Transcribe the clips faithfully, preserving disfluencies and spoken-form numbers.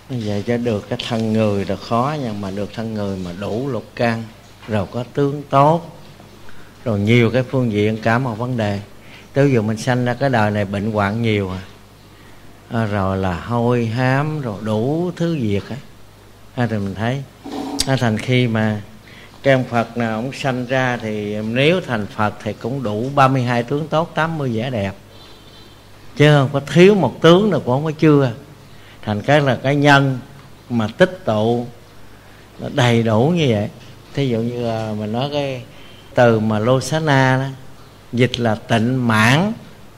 Vậy cho được cái thân người là khó, nhưng mà được thân người mà đủ lục căn, rồi có tướng tốt, rồi nhiều cái phương diện cả một vấn đề. Tới giờ mình sanh ra cái đời này bệnh hoạn nhiều à, rồi là hôi hám, rồi đủ thứ việc á. À, thì mình thấy à, thành khi mà cái ông Phật nào ông sanh ra thì nếu thành Phật thì cũng đủ ba mươi hai tướng tốt, tám mươi vẻ đẹp, chứ không có thiếu một tướng nào cũng không có chưa. Thành cái là cái nhân mà tích tụ nó đầy đủ như vậy. Thí dụ như là mình nói cái từ mà Losana đó, dịch là tịnh mãn,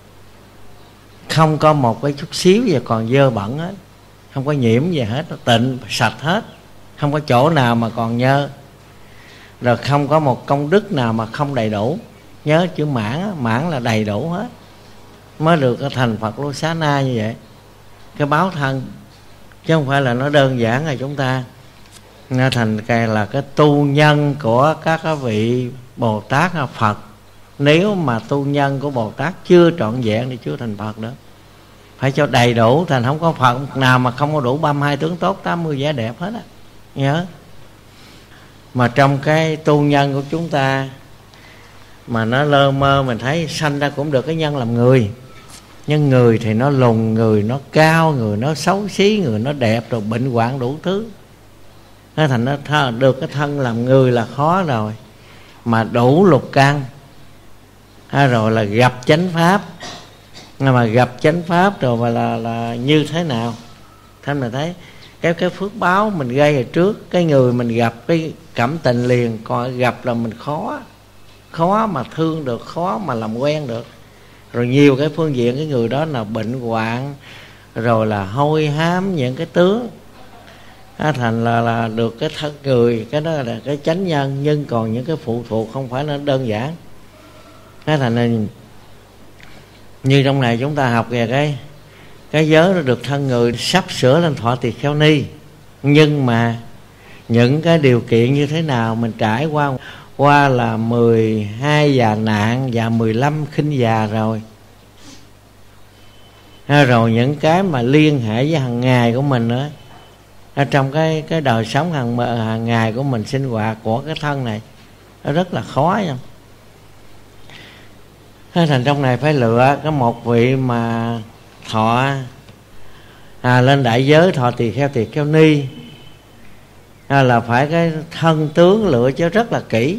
không có một cái chút xíu gì còn dơ bẩn hết, không có nhiễm gì hết, nó tịnh sạch hết, không có chỗ nào mà còn nhơ, rồi không có một công đức nào mà không đầy đủ. Nhớ chữ mãn, mãn là đầy đủ hết, mới được cái thành Phật Losana như vậy. Cái báo thân, chứ không phải là nó đơn giản là chúng ta nó thành cái là cái tu nhân của các cái vị Bồ Tát hay Phật. Nếu mà tu nhân của Bồ Tát chưa trọn vẹn thì chưa thành Phật nữa, phải cho đầy đủ. Thành không có Phật nào mà không có đủ ba mươi hai tướng tốt, tám mươi vẻ đẹp hết á. Nhớ. Mà trong cái tu nhân của chúng ta mà nó lơ mơ, mình thấy sanh ra cũng được cái nhân làm người. Nhưng người thì nó lùn, người nó cao, người nó xấu xí, người nó đẹp, rồi bệnh hoạn đủ thứ. Nó thành nó th- được cái thân làm người là khó rồi. Mà đủ lục căn, à, rồi là gặp chánh pháp. Mà gặp chánh pháp rồi mà là, là như thế nào? Thế mình thấy cái, cái phước báo mình gây hồi trước, cái người mình gặp cái cảm tình liền, còn gặp là mình khó. Khó mà thương được, khó mà làm quen được. Rồi nhiều cái phương diện cái người đó là bệnh hoạn, rồi là hôi hám những cái tướng, à, thành là, là được cái thân người. Cái đó là cái chánh nhân. Nhưng còn những cái phụ thuộc không phải là đơn giản. Cái thành là như trong này chúng ta học về cái cái giới nó được thân người, sắp sửa lên thọ tỳ kheo ni. Nhưng mà những cái điều kiện như thế nào mình trải qua qua là mười hai già nạn và mười lăm khinh già rồi. À, rồi những cái mà liên hệ với hàng ngày của mình nữa, ở trong cái cái đời sống hàng hàng ngày của mình, sinh hoạt của cái thân này nó rất là khó nha. Thế thành trong này phải lựa cái một vị mà thọ à, lên đại giới thọ tỳ kheo tỳ kheo ni, à, là phải cái thân tướng lựa cho rất là kỹ.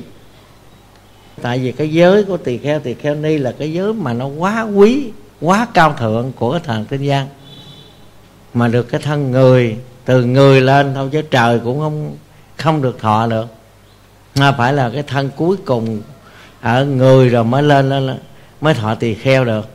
Tại vì cái giới của tỳ kheo tỳ kheo ni là cái giới mà nó quá quý, quá cao thượng của cái thần tinh gian. Mà được cái thân người, từ người lên thôi, chứ trời cũng không không được thọ được. Nó phải là cái thân cuối cùng ở người rồi mới lên, lên mới thọ tỳ kheo được.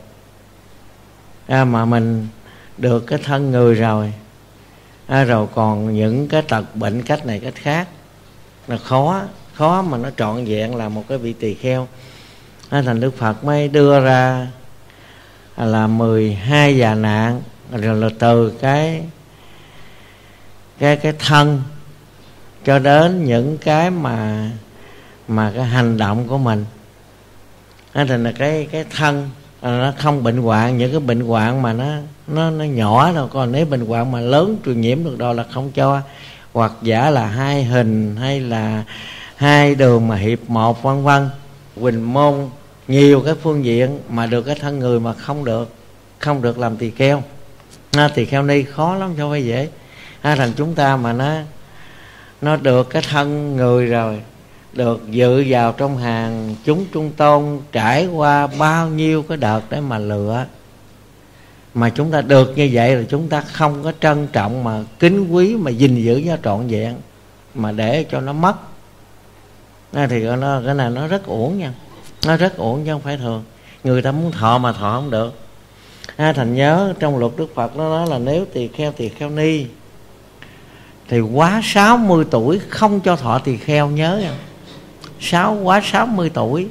À, mà mình được cái thân người rồi, à, rồi còn những cái tật bệnh cách này cách khác là khó, khó mà nó trọn vẹn là một cái vị tỳ kheo. À, thành Đức Phật mới đưa ra là mười hai già nạn, rồi là từ cái cái cái thân cho đến những cái mà mà cái hành động của mình. À, thành là cái cái thân nó không bệnh hoạn, những cái bệnh hoạn mà nó nó nó nhỏ đâu. Còn nếu bệnh hoạn mà lớn truyền nhiễm được đâu là không cho. Hoặc giả là hai hình hay là hai đường mà hiệp một vân vân, huỳnh môn, nhiều cái phương diện mà được cái thân người mà không được, không được làm tỳ kheo. À, tỳ kheo ni khó lắm, cho phải dễ. À, thành chúng ta mà nó nó được cái thân người rồi, được dự vào trong hàng chúng trung tôn, trải qua bao nhiêu cái đợt để mà lựa, mà chúng ta được như vậy rồi chúng ta không có trân trọng mà kính quý mà gìn giữ cho trọn vẹn, mà để cho nó mất, à, thì nó, cái này nó rất uổng nha. Nó rất uổng chứ không phải thường. Người ta muốn thọ mà thọ không được. À, thành nhớ trong luật Đức Phật nó nói là nếu tỳ kheo tỳ kheo ni thì quá sáu mươi tuổi không cho thọ tỳ kheo. Nhớ nha, sáu quá sáu mươi tuổi.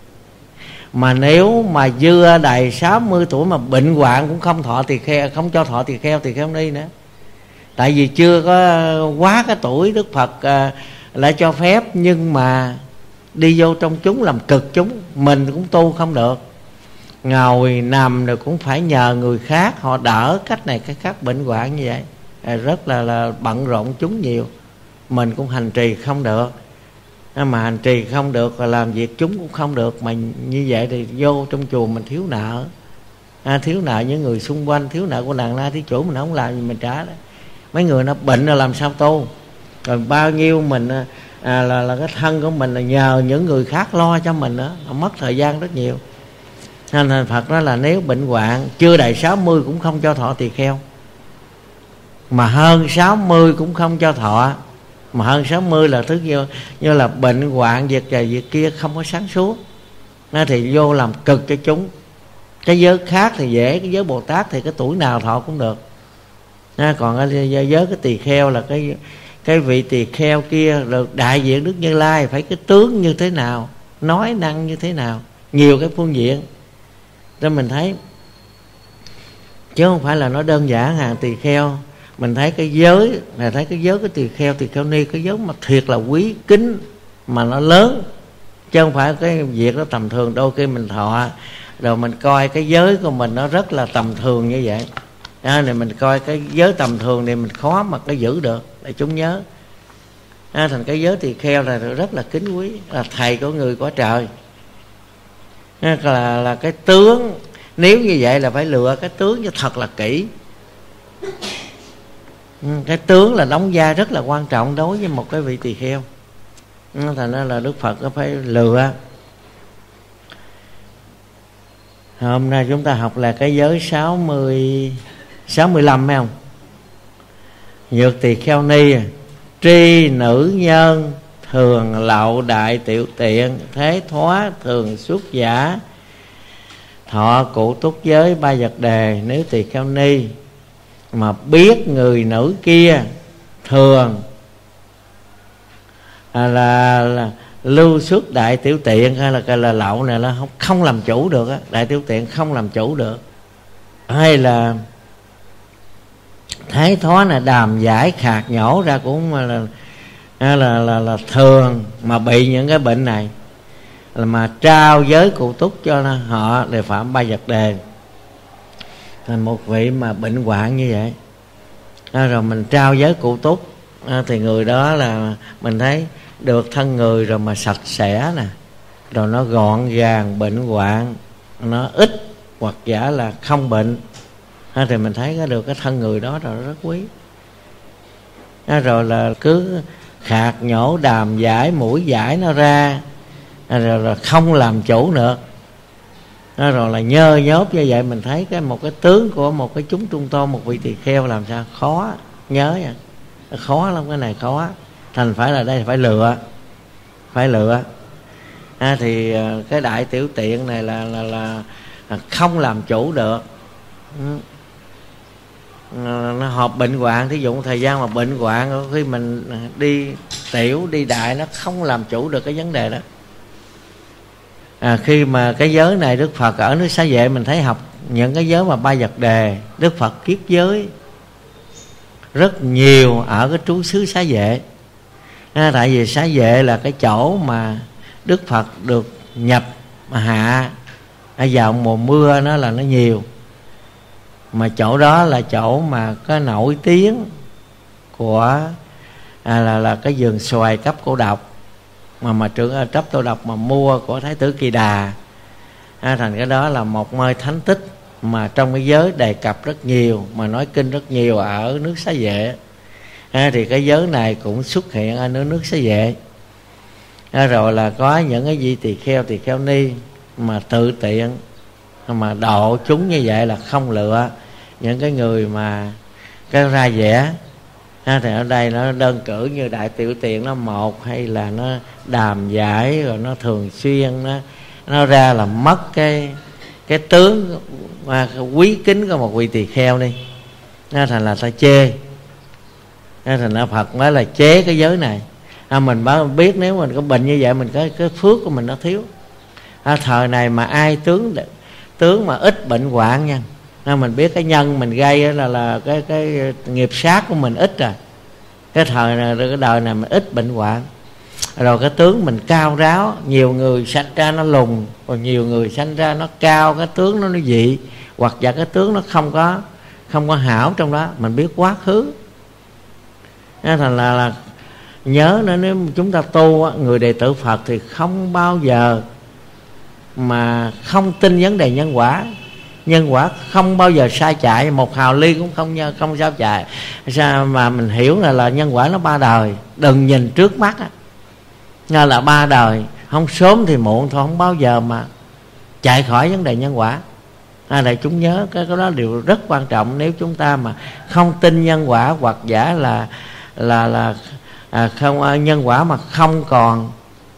Mà nếu mà dưa đầy sáu mươi tuổi mà bệnh hoạn cũng không thọ tỳ kheo, không cho thọ tỳ kheo tỳ kheo ni nữa. Tại vì chưa có quá cái tuổi Đức Phật à, lại cho phép. Nhưng mà đi vô trong chúng làm cực chúng, mình cũng tu không được. Ngồi nằm rồi cũng phải nhờ người khác, họ đỡ cách này cái khác bệnh hoạn như vậy. rất là, là bận rộn chúng nhiều, mình cũng hành trì không được. Mà hành trì không được và làm việc chúng cũng không được, mà như vậy thì vô trong chùa mình thiếu nợ, à, thiếu nợ những người xung quanh, thiếu nợ của nàng la thí chủ, mình không làm gì mình trả đó. Mấy người nó bệnh rồi làm sao tu, rồi bao nhiêu mình à, là, là cái thân của mình là nhờ những người khác lo cho mình đó, mất thời gian rất nhiều. Nên thành Phật nói là nếu bệnh hoạn chưa đầy sáu mươi cũng không cho thọ tỳ kheo, mà hơn sáu mươi cũng không cho thọ. Mà hơn sáu mươi là thứ như, như là bệnh hoạn việc này việc kia, không có sáng suốt, nó thì vô làm cực cho chúng. Cái giới khác thì dễ, cái giới Bồ Tát thì cái tuổi nào thọ cũng được. À, còn cái giới cái tỳ kheo là cái cái vị tỳ kheo kia được đại diện Đức Như Lai, phải cái tướng như thế nào, nói năng như thế nào, nhiều cái phương diện. Nên mình thấy chứ không phải là nó đơn giản hàng tỳ kheo. Mình thấy cái giới này, thấy cái giới cái tỳ kheo, tỳ kheo ni, cái giới mà thiệt là quý kính, mà nó lớn, chứ không phải cái việc đó tầm thường. Đôi khi mình thọ rồi mình coi cái giới của mình nó rất là tầm thường như vậy đó, này mình coi cái giới tầm thường thì mình khó mà có giữ được để chúng nhớ. À, thành cái giới tỳ kheo là rất là kính quý, là thầy của người có trời. À, là, là cái tướng, nếu như vậy là phải lựa cái tướng cho thật là kỹ. Cái tướng là đóng vai rất là quan trọng đối với một cái vị tỳ kheo. Thành ra là Đức Phật có phải lựa. Hôm nay chúng ta học là cái giới sáu mươi, sáu mươi lăm phải không? Nhược tỳ kheo ni, tri nữ nhân, thường lậu đại tiểu tiện, thế thoá thường xuất giả, thọ cụ túc giới ba vật đề. Nếu tỳ kheo ni mà biết người nữ kia thường à, là, là lưu xuất đại tiểu tiện hay là là lậu này là không, không làm chủ được á, đại tiểu tiện không làm chủ được, hay là thái thoá là đàm giải khạc nhổ ra cũng là là, là là là thường mà bị những cái bệnh này, là mà trao giới cụ túc cho họ để phạm ba vật đề. Thành một vị mà bệnh hoạn như vậy à, rồi mình trao giới cụ túc à, thì người đó là mình thấy được thân người rồi mà sạch sẽ nè, rồi nó gọn gàng, bệnh hoạn nó ít hoặc giả là không bệnh à, thì mình thấy có được cái thân người đó rồi rất quý à, rồi là cứ khạc nhổ đàm giải mũi giải nó ra à, rồi là không làm chủ nữa à, rồi là nhơ nhớp như vậy. Mình thấy cái một cái tướng của một cái chúng trung tôn, một vị tỳ kheo làm sao khó nhớ nha, khó lắm, cái này khó. Thành phải là đây phải lựa, phải lựa à, thì cái đại tiểu tiện này là là, là, là không làm chủ được. Ừ. Nó hợp bệnh hoạn, thí dụ thời gian mà bệnh hoạn, khi mình đi tiểu đi đại nó không làm chủ được cái vấn đề đó. À, khi mà cái giới này Đức Phật ở nước Xá Vệ mình thấy học những cái giới mà ba vật đề, Đức Phật kiết giới rất nhiều ở cái trú xứ Xá Vệ à, tại vì Xá Vệ là cái chỗ mà Đức Phật được nhập hạ ở vào mùa mưa, nó là nó nhiều, mà chỗ đó là chỗ mà có nổi tiếng của à, là là cái vườn xoài cấp cô độc mà mà trưởng cấp tô độc mà mua của Thái tử Kỳ Đà à, thành cái đó là một nơi thánh tích mà trong cái giới đề cập rất nhiều, mà nói kinh rất nhiều ở nước Xá Vệ à, thì cái giới này cũng xuất hiện ở nước nước Xá Vệ à, rồi là có những cái vị tỳ kheo tỳ kheo ni mà tự tiện mà độ chúng như vậy là không lựa những cái người mà cái ra vẻ à, thì ở đây nó đơn cử như đại tiểu tiện nó một, hay là nó đàm giải rồi nó thường xuyên nó nó ra là mất cái cái tướng mà quý kính của một vị tỳ kheo đi, nó thành là ta chê, nó thành ra Phật nói là chế cái giới này à, mình biết nếu mình có bệnh như vậy mình có cái phước của mình nó thiếu à, thời này mà ai tướng tướng mà ít bệnh hoạn nha à, mình biết cái nhân mình gây là là cái cái nghiệp sát của mình ít rồi, cái thời này cái đời này mình ít bệnh hoạn, rồi cái tướng mình cao ráo, nhiều người sanh ra nó lùn, còn nhiều người sanh ra nó cao, cái tướng nó nó dị, hoặc giả cái tướng nó không có không có hảo trong đó, mình biết quá khứ Thành là, là nhớ nữa, nếu chúng ta tu, người đệ tử Phật thì không bao giờ mà không tin vấn đề nhân quả. Nhân quả không bao giờ sai chạy, một hào ly cũng không không sao chạy. Sao mà mình hiểu là, là nhân quả nó ba đời. Đừng nhìn trước mắt á, nó là ba đời, không sớm thì muộn thôi, không bao giờ mà chạy khỏi vấn đề nhân quả. À, để chúng nhớ cái, cái đó điều rất quan trọng. Nếu chúng ta mà không tin nhân quả, hoặc giả là là là à, không nhân quả mà không còn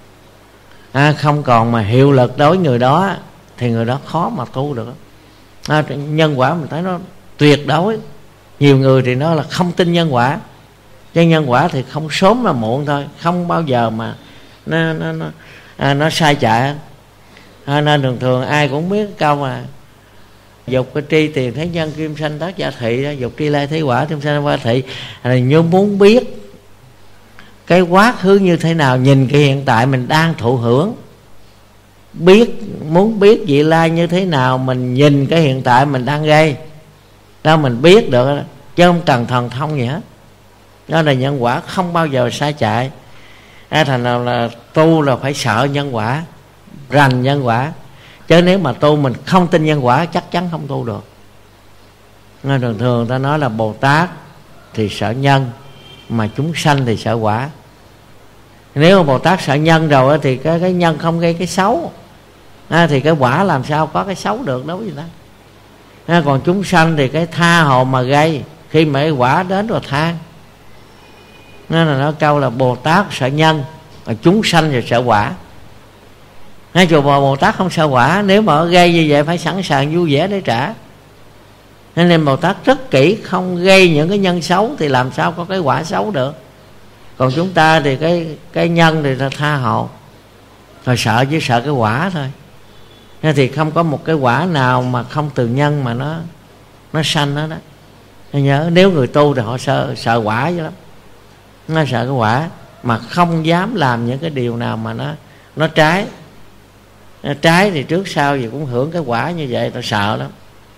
à, không còn mà hiệu lực đối người đó, thì người đó khó mà tu được. À, nhân quả mình thấy nó tuyệt đối. Nhiều người thì nó là không tin nhân quả, chứ nhân quả thì không sớm mà muộn thôi, không bao giờ mà nó nó nó, à, nó sai chạy. À, nên thường thường ai cũng biết câu mà dục cái tri tiền thế nhân kim sanh tác gia thị, dục tri lai thế quả kim sanh qua thị. Là như muốn biết cái quá khứ như thế nào, nhìn cái hiện tại mình đang thụ hưởng. Biết muốn biết vị lai như thế nào, mình nhìn cái hiện tại mình đang gây, đó mình biết được đó. Chứ không cần thần thông gì hết. Đó là nhân quả không bao giờ sai chạy. À, thành nào là tu là phải sợ nhân quả, rành nhân quả. Chứ nếu mà tu mình không tin nhân quả, chắc chắn không tu được. Nên thường thường ta nói là Bồ Tát thì sợ nhân, mà chúng sanh thì sợ quả. Nếu mà Bồ Tát sợ nhân rồi thì cái, cái nhân không gây cái xấu, à, thì cái quả làm sao có cái xấu được đâu gì đó. À, còn chúng sanh thì cái tha hồ mà gây, khi mà cái quả đến rồi tha. Nên là nó câu là Bồ Tát sợ nhân, mà chúng sanh thì sợ quả. Ngay chùa Bò Bồ Tát không sợ quả, nếu mà gây như vậy phải sẵn sàng vui vẻ để trả. Nên nên Bồ Tát rất kỹ, không gây những cái nhân xấu thì làm sao có cái quả xấu được. Còn chúng ta thì cái cái nhân thì là tha hồ, rồi sợ chứ sợ cái quả thôi. Nên thì không có một cái quả nào mà không từ nhân mà nó nó sanh đó đó. Nên nhớ nếu người tu thì họ sợ sợ quả dữ lắm, nó sợ cái quả mà không dám làm những cái điều nào mà nó nó trái. Nó trái thì trước sau gì cũng hưởng cái quả như vậy, ta sợ lắm.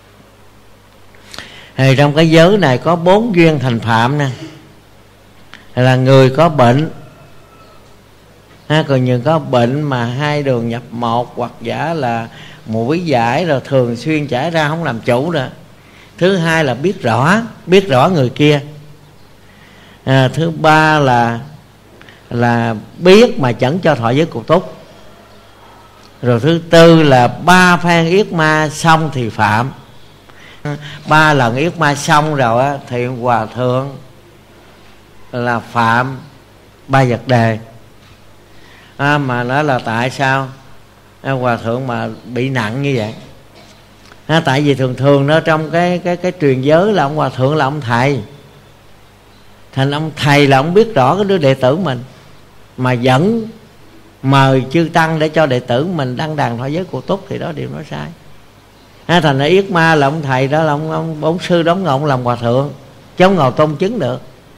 Thì trong cái giới này có bốn duyên thành phạm nè, là người có bệnh, ha, còn những có bệnh mà hai đường nhập một, hoặc giả là mũi giải rồi thường xuyên chảy ra không làm chủ nữa. Thứ hai là biết rõ, biết rõ người kia. À, thứ ba là là biết mà chẳng cho thọ giới cụ túc. Rồi thứ tư là ba phen yết ma xong thì phạm. Ba lần yết ma xong rồi á, thì hòa thượng là phạm ba vật đề. À, mà nói là tại sao à, hòa thượng mà bị nặng như vậy? À, tại vì thường thường nó trong cái cái cái truyền giới là ông hòa thượng là ông thầy, thành ông thầy là ông biết rõ cái đứa đệ tử mình, mà vẫn mời chư tăng để cho đệ tử mình đăng đàn thọ giới cụ túc, thì đó điều nó sai. À, thành ra yết ma là ông thầy đó, là ông, ông bổn sư đóng ngọn làm hòa thượng, chứ không ngồi tôn chứng được.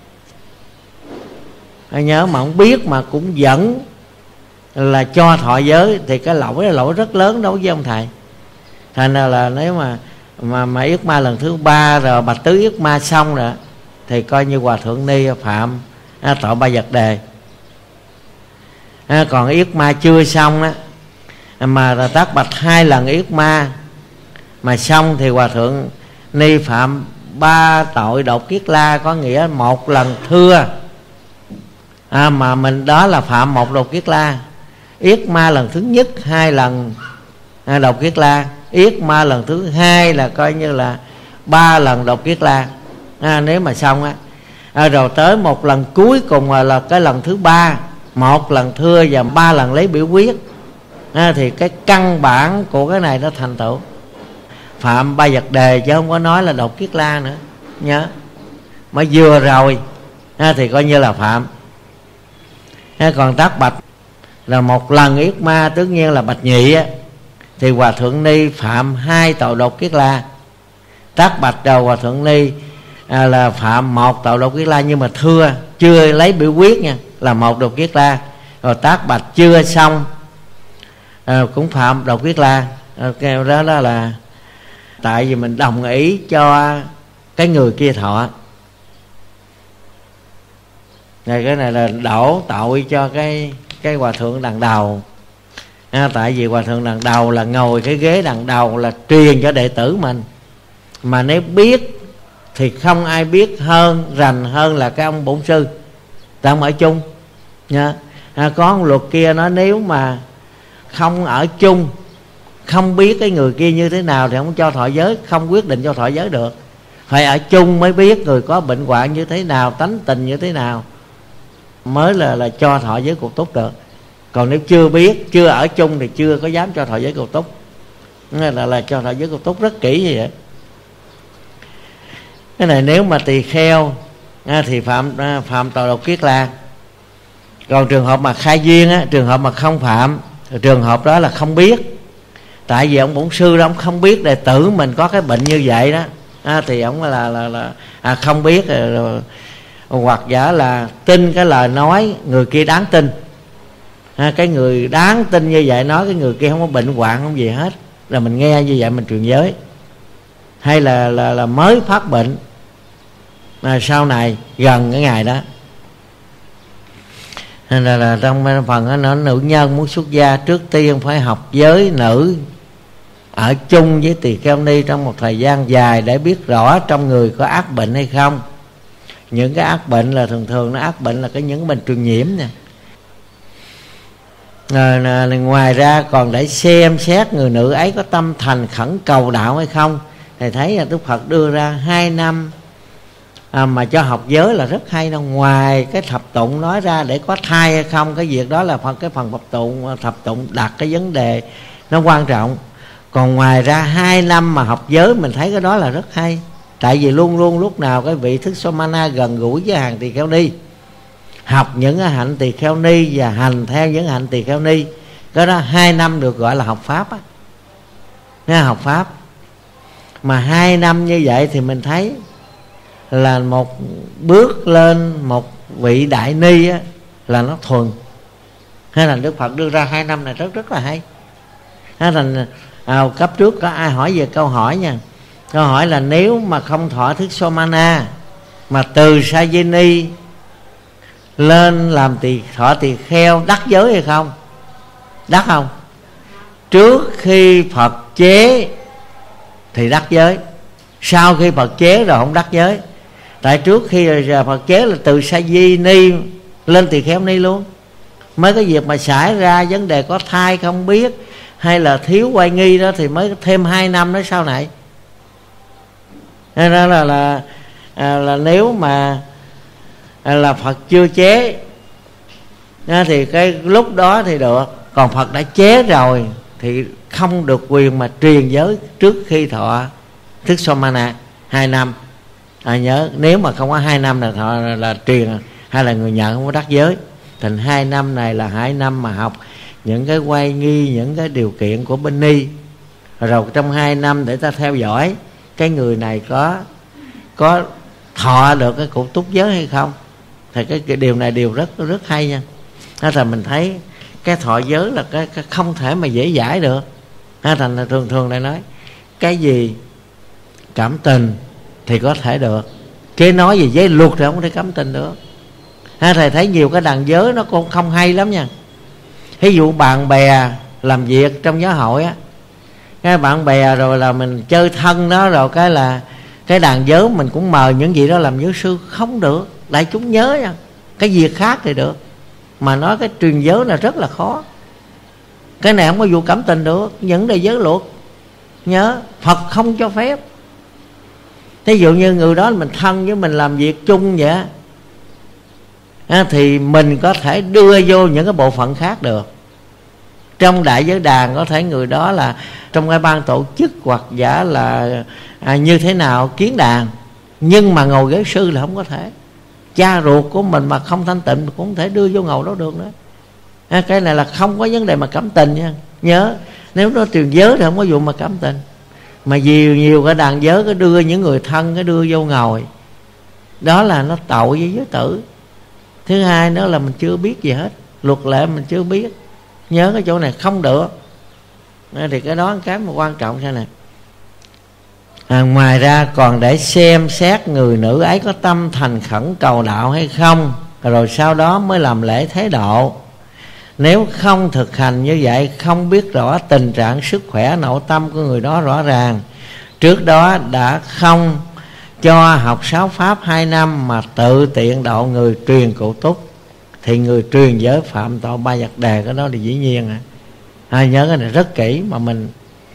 À, nhớ mà ông biết mà cũng vẫn là cho thọ giới, thì cái lỗi là lỗi rất lớn đối với ông thầy. Thành ra là nếu mà mà mà yết ma lần thứ ba rồi, bạch tứ yết ma xong rồi, thì coi như hòa thượng ni phạm à, tội ba vật đề. À, còn yết ma chưa xong á, mà tác bạch hai lần yết ma mà xong, thì hòa thượng ni phạm ba tội đột kiết la, có nghĩa một lần thưa à, mà mình đó là phạm một đột kiết la. Yết ma lần thứ nhất hai lần à, đột kiết la. Yết ma lần thứ hai là coi như là ba lần đột kiết la à, nếu mà xong á. À, rồi tới một lần cuối cùng là, là cái lần thứ ba, một lần thưa và ba lần lấy biểu quyết à, thì cái căn bản của cái này nó thành tựu phạm ba vật đề, chứ không có nói là đột kiết la nữa nhớ. Mà vừa rồi à, thì coi như là phạm à, còn tác bạch là một lần yết ma, tất nhiên là bạch nhị á, thì hòa thượng ni phạm hai tội đột kiết la. Tác bạch đầu hòa thượng ni à, là phạm một tội đột kiết la, nhưng mà thưa chưa lấy biểu quyết nha, là một đột kiết la. Rồi tác bạch chưa xong à, cũng phạm đột kiết la. Cái đó, đó là tại vì mình đồng ý cho cái người kia thọ. này cái này là đổ tội cho cái cái hòa thượng đằng đầu. À, tại vì hòa thượng đằng đầu là ngồi cái ghế đằng đầu là truyền cho đệ tử mình, mà nếu biết thì không ai biết hơn rành hơn là cái ông bổn sư, tại ông ở chung nha. À, có ông luật kia nói nếu mà không ở chung, không biết cái người kia như thế nào thì không cho thọ giới, không quyết định cho thọ giới được. Phải ở chung mới biết người có bệnh hoạn như thế nào, tánh tình như thế nào, mới là là cho thọ giới cuộc túc được. Còn nếu chưa biết, chưa ở chung thì chưa có dám cho thọ giới cuộc túc. Là, là, là cho thọ giới cuộc túc rất kỹ như vậy. Cái này nếu mà tỳ kheo à, thì phạm à, phạm tội độc kiết lan. Còn trường hợp mà khai duyên á, trường hợp mà không phạm, trường hợp đó là không biết. Tại vì ông bổn sư đó ông không biết đệ tử mình có cái bệnh như vậy đó, à, thì ông là là, là à, không biết rồi, rồi, hoặc giả là tin cái lời nói người kia đáng tin. À, cái người đáng tin như vậy nói cái người kia không có bệnh hoạn không gì hết, là mình nghe như vậy mình truyền giới. Hay là là, là mới phát bệnh à, sau này gần cái ngày đó. Nên là, là trong phần đó, nó nữ nhân muốn xuất gia trước tiên phải học giới nữ, ở chung với tỳ kheo ni trong một thời gian dài để biết rõ trong người có ác bệnh hay không. Những cái ác bệnh là thường thường nó ác bệnh là cái những bệnh truyền nhiễm nè. À, à, ngoài ra còn để xem xét người nữ ấy có tâm thành khẩn cầu đạo hay không. Thầy thấy là Đức Phật đưa ra hai năm à, mà cho học giới là rất hay đâu. Ngoài cái thập tụng nói ra để có thai hay không, cái việc đó là phần cái phần thập tụng thập tụng đặt cái vấn đề nó quan trọng. Còn ngoài ra hai năm mà học giới mình thấy cái đó là rất hay. Tại vì luôn luôn lúc nào cái vị Thích Somana gần gũi với hàng tỳ kheo ni, học những cái hạnh tỳ kheo ni và hành theo những hạnh tỳ kheo ni. Cái đó hai năm được gọi là học pháp á. Nghe học pháp. Mà hai năm như vậy thì mình thấy là một bước lên một vị đại ni á, là nó thuần. Hay là Đức Phật đưa ra hai năm này rất rất là hay. Hay là à, cấp trước có ai hỏi về câu hỏi nha. Câu hỏi là nếu mà không thọ thức Somana mà từ Sajini lên làm tỳ thọ tỳ kheo đắc giới hay không? Đắc không? Trước khi Phật chế thì đắc giới, sau khi Phật chế rồi không đắc giới. Tại trước khi Phật chế là từ Sajini lên tỳ kheo ni luôn. Mới có việc mà xảy ra vấn đề có thai không biết hay là thiếu oai nghi đó thì mới thêm hai năm đó sau này. Nên là là, là, là, là nếu mà là Phật chưa chế thì cái lúc đó thì được. Còn Phật đã chế rồi thì không được quyền mà truyền giới trước khi thọ thức Somana hai năm. À, nhớ nếu mà không có hai năm là thọ là, là truyền hay là người nhận không có đắc giới. Thành hai năm này là hai năm mà học những cái quay nghi, những cái điều kiện của bên ni. Rồi trong hai năm để ta theo dõi cái người này có có thọ được cái cụ túc giới hay không. Thì cái, cái điều này điều rất rất hay nha. Thế là mình thấy cái thọ giới là cái, cái không thể mà dễ giải được. Thế thành là thường thường lại nói cái gì cảm tình thì có thể được, cái nói gì với luật thì không thể cảm tình được. Ha, thầy thấy nhiều cái đàn giới nó cũng không hay lắm nha. Ví dụ bạn bè làm việc trong giáo hội á, cái bạn bè rồi là mình chơi thân đó, rồi cái là cái đàn giới mình cũng mời những gì đó làm giới sư, không được. Đại chúng nhớ nha, cái việc khác thì được, mà nói cái truyền giới là rất là khó. Cái này không có vụ cảm tình được, những đề giới luật. Nhớ Phật không cho phép. Thí dụ như người đó mình thân với mình làm việc chung vậy à, thì mình có thể đưa vô những cái bộ phận khác được. Trong đại giới đàn có thể người đó là trong cái ban tổ chức hoặc giả là à, như thế nào kiến đàn, nhưng mà ngồi ghế sư là không có thể. Cha ruột của mình mà không thanh tịnh cũng không thể đưa vô ngồi đó được nữa à, cái này là không có vấn đề mà cảm tình nha. Nhớ nếu nó truyền giới thì không có vụ mà cảm tình. Mà nhiều nhiều cái đàn giới cái đưa những người thân cái đưa vô ngồi, đó là nó tội với giới tử. Thứ hai nữa là mình chưa biết gì hết, luật lệ mình chưa biết. Nhớ cái chỗ này không được. Thì cái đó là cái mà quan trọng sao này. À, ngoài ra còn để xem xét người nữ ấy có tâm thành khẩn cầu đạo hay không. rồi sau đó mới làm lễ thế độ. Nếu không thực hành như vậy, không biết rõ tình trạng sức khỏe nội tâm của người đó rõ ràng, trước đó đã không cho học sáu pháp hai năm mà tự tiện độ người truyền cụ túc, thì người truyền giới phạm tội ba vật đề. Cái đó thì dĩ nhiên à. à nhớ cái này rất kỹ, mà mình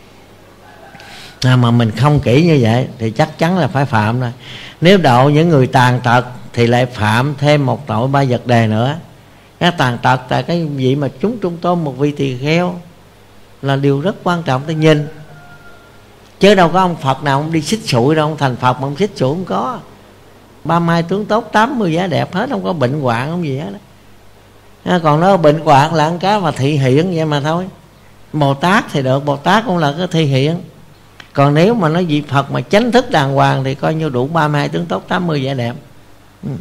à, mà mình không kỹ như vậy thì chắc chắn là phải phạm rồi. Nếu độ những người tàn tật thì lại phạm thêm một tội ba vật đề nữa. Cái tàn tật tại cái vị mà chúng trung tôn một vị tỳ kheo là điều rất quan trọng để nhìn. Chứ đâu có ông Phật nào ông đi xích sụi đâu, ông thành Phật mà ông xích sụi không có. Ba mai tướng tốt, tám mươi giá đẹp hết, không có bệnh hoạn không gì hết đó. Còn nó bệnh hoạn là ăn cá mà thị hiện vậy mà thôi. Bồ Tát thì được, Bồ Tát cũng là cái thị hiện. Còn nếu mà nói vị Phật mà chánh thức đàng hoàng thì coi như đủ ba mươi hai tướng tốt, tám mươi vẻ đẹp. ừ.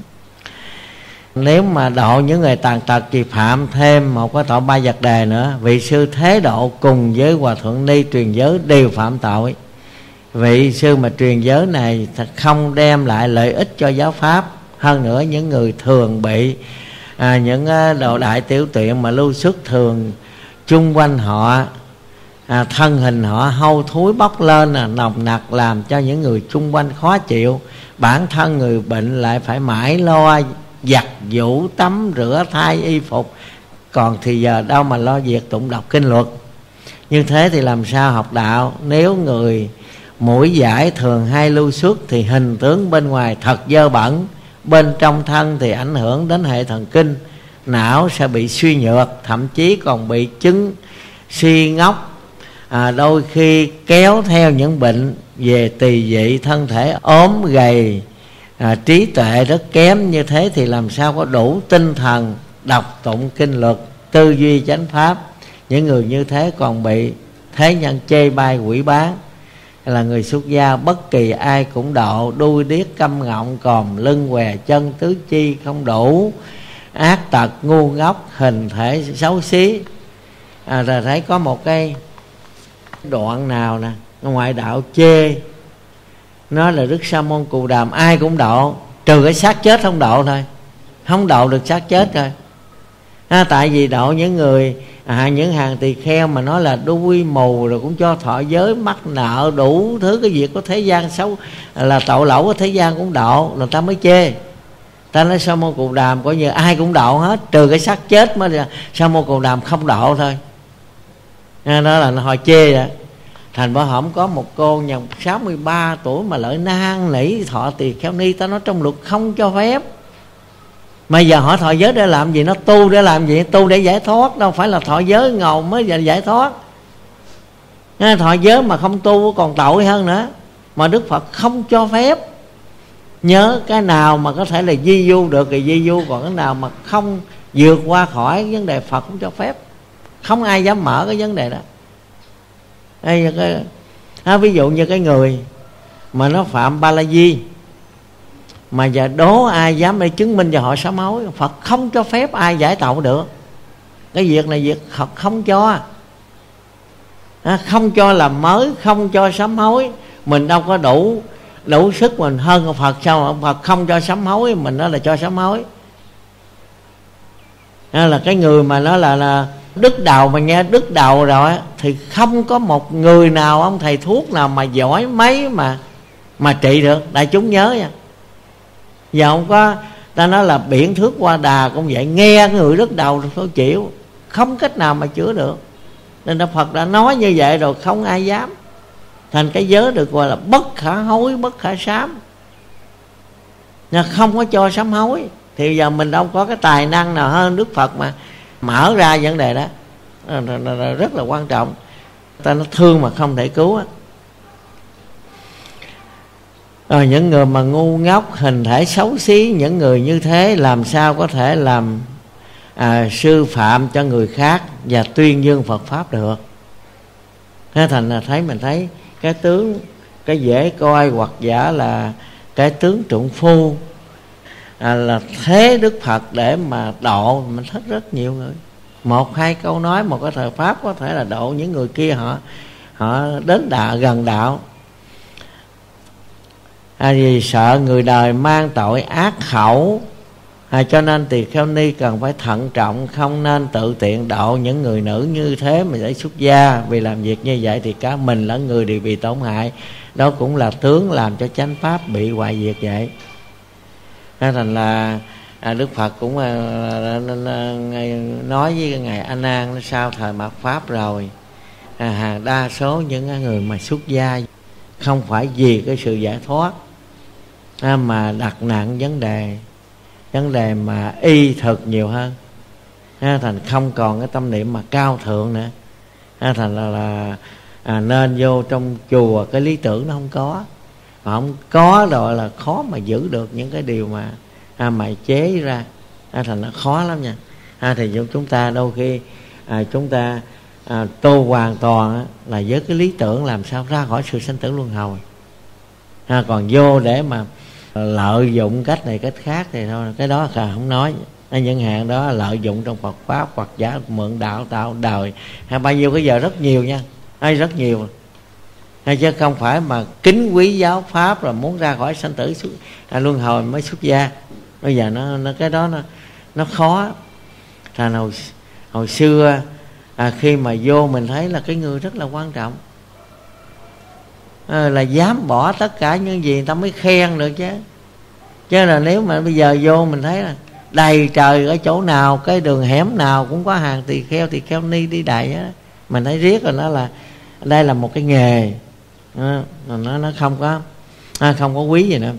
Nếu mà độ những người tàn tật thì phạm thêm một cái tội ba vật đề nữa. Vị sư thế độ cùng với Hòa Thượng Ni truyền giới đều phạm tội. Vị sư mà truyền giới này không đem lại lợi ích cho giáo pháp. Hơn nữa những người thường bị à, những đồ đại tiểu tiện mà lưu xuất thường chung quanh họ, à, thân hình họ hôi thối bốc lên à, nồng nặc, làm cho những người chung quanh khó chịu. Bản thân người bệnh lại phải mãi lo giặt giũ tắm rửa thay y phục, còn thì giờ đâu mà lo việc tụng đọc kinh luật. Như thế thì làm sao học đạo? Nếu người mũi giải thường hay lưu xuất thì hình tướng bên ngoài thật dơ bẩn, bên trong thân thì ảnh hưởng đến hệ thần kinh, não sẽ bị suy nhược, thậm chí còn bị chứng suy ngốc, à, đôi khi kéo theo những bệnh về tỳ vị, thân thể ốm gầy, à, trí tuệ rất kém. Như thế thì làm sao có đủ tinh thần đọc tụng kinh luật, tư duy chánh pháp. Những người như thế còn bị thế nhân chê bai quỷ bán. Là người xuất gia bất kỳ ai cũng độ, đuôi điếc câm ngọng, còm lưng què chân, tứ chi không đủ, ác tật ngu ngốc, hình thể xấu xí. à, rồi thấy có một cái đoạn nào nè, ngoại đạo chê nó là Đức Sa Môn Cù Đàm ai cũng độ, trừ cái xác chết không độ thôi, không độ được xác chết thôi. à, tại vì độ những người à, những hàng tỳ kheo mà nói là đuôi mù rồi cũng cho thọ giới, mắc nợ, đủ thứ cái việc của thế gian xấu, là tội lỗi của thế gian cũng độ, người ta mới chê. Ta nói Sa Môn Cù Đàm coi như ai cũng độ hết, trừ cái xác chết mới là Sa Môn Cù Đàm không độ thôi. à, đó là họ chê vậy. Thành Bảo Hổm có một cô nhà sáu mươi ba tuổi mà lợi nan nỉ thọ tỳ kheo ni. Ta nói trong luật không cho phép. Mà giờ họ thọ giới để làm gì? Nó tu để làm gì? Tu để giải thoát, đâu phải là thọ giới ngầu mới giải thoát. Thọ giới mà không tu còn tội hơn nữa. Mà Đức Phật không cho phép. Nhớ cái nào mà có thể là di du được thì di du, còn cái nào mà không vượt qua khỏi vấn đề Phật không cho phép. Không ai dám mở cái vấn đề đó. Đây, cái, à, ví dụ như cái người mà nó phạm ba la di, mà giờ đố ai dám để chứng minh cho họ sám hối. Phật không cho phép ai giải tội được. Cái việc này việc Phật không cho. à, Không cho làm mới, không cho sám hối. Mình đâu có đủ đủ sức mình hơn Phật sao? Phật không cho sám hối, mình nói là cho sám hối. à, Là cái người mà nó là, là đứt đầu, mà nghe đứt đầu rồi thì không có một người nào, ông thầy thuốc nào mà giỏi mấy mà mà trị được. Đại chúng nhớ nha, giờ không có, ta nói là biển thước qua đà cũng vậy, nghe người đứt đầu rồi thôi chịu, không cách nào mà chữa được. Nên Đức Phật đã nói như vậy rồi, không ai dám. Thành cái giới được gọi là bất khả hối, bất khả sám, không có cho sám hối. Thì giờ mình đâu có cái tài năng nào hơn Đức Phật mà mở ra vấn đề đó. Rất là quan trọng. Ta nó thương mà không thể cứu á. À, những người mà ngu ngốc, hình thể xấu xí, những người như thế làm sao có thể làm à, sư phạm cho người khác và tuyên dương Phật Pháp được. Thế thành là thấy mình thấy cái tướng, cái dễ coi hoặc giả là cái tướng trượng phu, à, là thế Đức Phật để mà độ. Mình thích rất nhiều người, một hai câu nói, một cái thời Pháp có thể là độ những người kia họ họ đến đạo, gần đạo. À, vì sợ người đời mang tội ác khẩu, À, cho nên tỳ kheo ni cần phải thận trọng, không nên tự tiện độ những người nữ như thế mà để xuất gia. Vì làm việc như vậy thì cả mình lẫn người đều bị tổn hại. Đó cũng là tướng làm cho chánh pháp bị hoại diệt vậy. Nên thành là à, Đức Phật cũng à, nói với Ngài A Nan sau thời mạt pháp rồi, à, đa số những người mà xuất gia không phải vì cái sự giải thoát, à, mà đặt nặng vấn đề vấn đề mà y thực nhiều hơn, à, thành không còn cái tâm niệm mà cao thượng nữa, à, thành là, là à, nên vô trong chùa cái lý tưởng nó không có, mà không có rồi là khó mà giữ được những cái điều mà à, mà chế ra, à, thành nó khó lắm nha. À, thì chúng ta đôi khi à, chúng ta à, tu hoàn toàn á, là với cái lý tưởng làm sao ra khỏi sự sanh tử luân hồi, à, còn vô để mà lợi dụng cách này cách khác thì thôi, cái đó là không nói. Những hạn đó là lợi dụng trong Phật pháp hoặc giả mượn đạo tạo đời, hay bao nhiêu cái giờ rất nhiều nha, hay rất nhiều, hay chứ không phải mà kính quý giáo pháp rồi muốn ra khỏi sanh tử à, luân hồi mới xuất gia. Bây giờ nó, nó cái đó nó nó khó. Thành hồi hồi xưa à, khi mà vô mình thấy là cái người rất là quan trọng, à, là dám bỏ tất cả những gì người ta mới khen được chứ. Chứ là nếu mà bây giờ vô mình thấy là đầy trời ở chỗ nào, cái đường hẻm nào cũng có hàng tỳ kheo tỳ kheo ni đi đầy á, mình thấy riết rồi nó là đây là một cái nghề, à, nó nó không có à, không có quý gì nữa.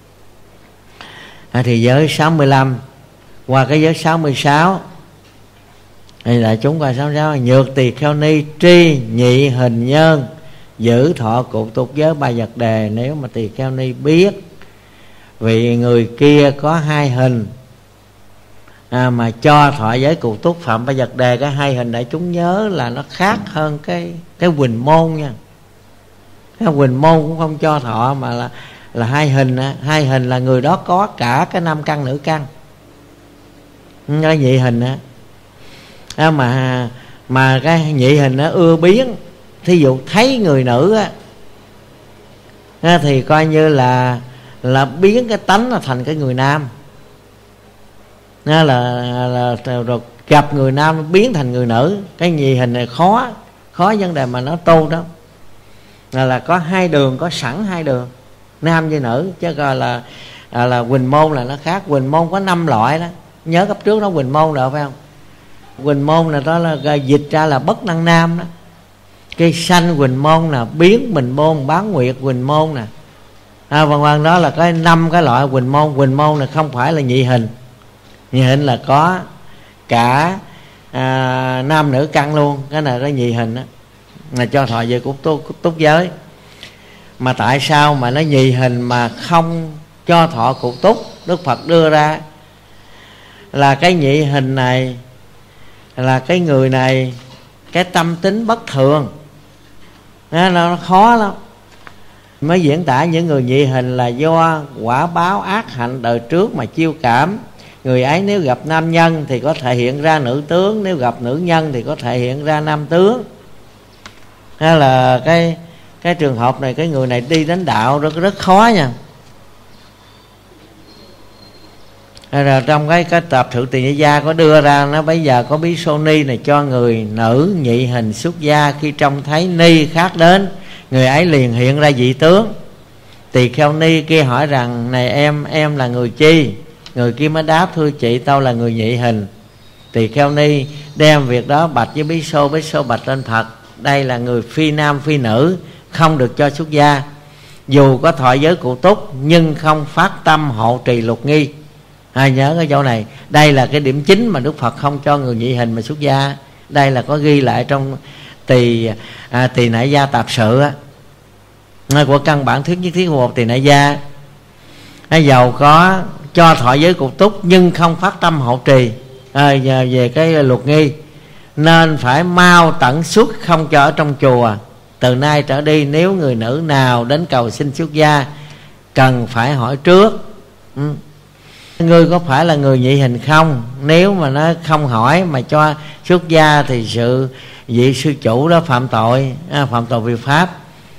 À, thì giới sáu mươi lăm qua cái giới sáu mươi sáu thì đại chúng qua sáu mươi sáu: nhược tỳ kheo ni tri nhị hình nhân giữ thọ cụ tục giới ba vật đề. Nếu mà tỳ kheo ni biết vì người kia có hai hình à, mà cho thọ giới cụ túc phạm ba vật đề, cái hai hình đại chúng nhớ là nó khác hơn cái cái huỳnh môn nha. Cái huỳnh môn cũng không cho thọ mà là là hai hình. Hai hình là người đó có cả cái nam căn nữ căn. Cái nhị hình á à, mà mà cái nhị hình nó ưa biến, thí dụ thấy người nữ á à, thì coi như là là biến cái tánh là thành cái người nam, à, là, là, là rồi gặp người nam biến thành người nữ. Cái nhị hình này khó khó vấn đề mà nó tu đó là, là có hai đường, có sẵn hai đường nam với nữ, chứ coi là à, là huỳnh môn là nó khác. Huỳnh môn có năm loại đó, nhớ cấp trước nó huỳnh môn rồi phải không? Huỳnh môn là đó là dịch ra là bất năng nam đó. Cây xanh huỳnh môn nè, biến bình môn, bán nguyệt huỳnh môn nè, à, vân vân. Đó là cái năm cái loại huỳnh môn. Huỳnh môn là không phải là nhị hình. Nhị hình là có cả à, nam nữ căn luôn. Cái này cái nhị hình đó là cho thọ về cục túc, túc giới. Mà tại sao mà nó nhị hình mà không cho thọ cục túc? Đức Phật đưa ra là cái nhị hình này là cái người này cái tâm tính bất thường, nó, nó khó lắm. Mới diễn tả những người nhị hình là do quả báo ác hạnh đời trước mà chiêu cảm. Người ấy nếu gặp nam nhân thì có thể hiện ra nữ tướng, nếu gặp nữ nhân thì có thể hiện ra nam tướng. Hay là cái cái trường hợp này, cái người này đi đến đạo rất rất khó nha. Hay là trong cái cái tập Thượng Tỳ Ni Gia có đưa ra, nó bây giờ có bí sô ni này cho người nữ nhị hình xuất gia, khi trông thấy ni khác đến, người ấy liền hiện ra dị tướng. Tỳ kheo ni kia hỏi rằng: này em, em là người chi? Người kia mới đáp: thưa chị, tao là người nhị hình. Tỳ kheo ni đem việc đó bạch với bí sô. Bí sô bạch lên Phật: đây là người phi nam phi nữ, không được cho xuất gia. Dù có thọ giới cụ túc nhưng không phát tâm hộ trì lục nghi. À, nhớ cái chỗ này, đây là cái điểm chính mà Đức Phật không cho người nhị hình mà xuất gia. Đây là có ghi lại trong tỳ à, tỳ nại gia tạp sự á, của căn bản thuyết nhất thiết một tỳ nại gia. Giàu có cho thọ giới cụ túc nhưng không phát tâm hộ trì à, về cái luật nghi, nên phải mau tận xuất không cho ở trong chùa. Từ nay trở đi, nếu người nữ nào đến cầu xin xuất gia cần phải hỏi trước: ừ, ngươi có phải là người nhị hình không? Nếu mà nó không hỏi mà cho xuất gia thì sự vị sư chủ đó phạm tội, à, phạm tội vi pháp.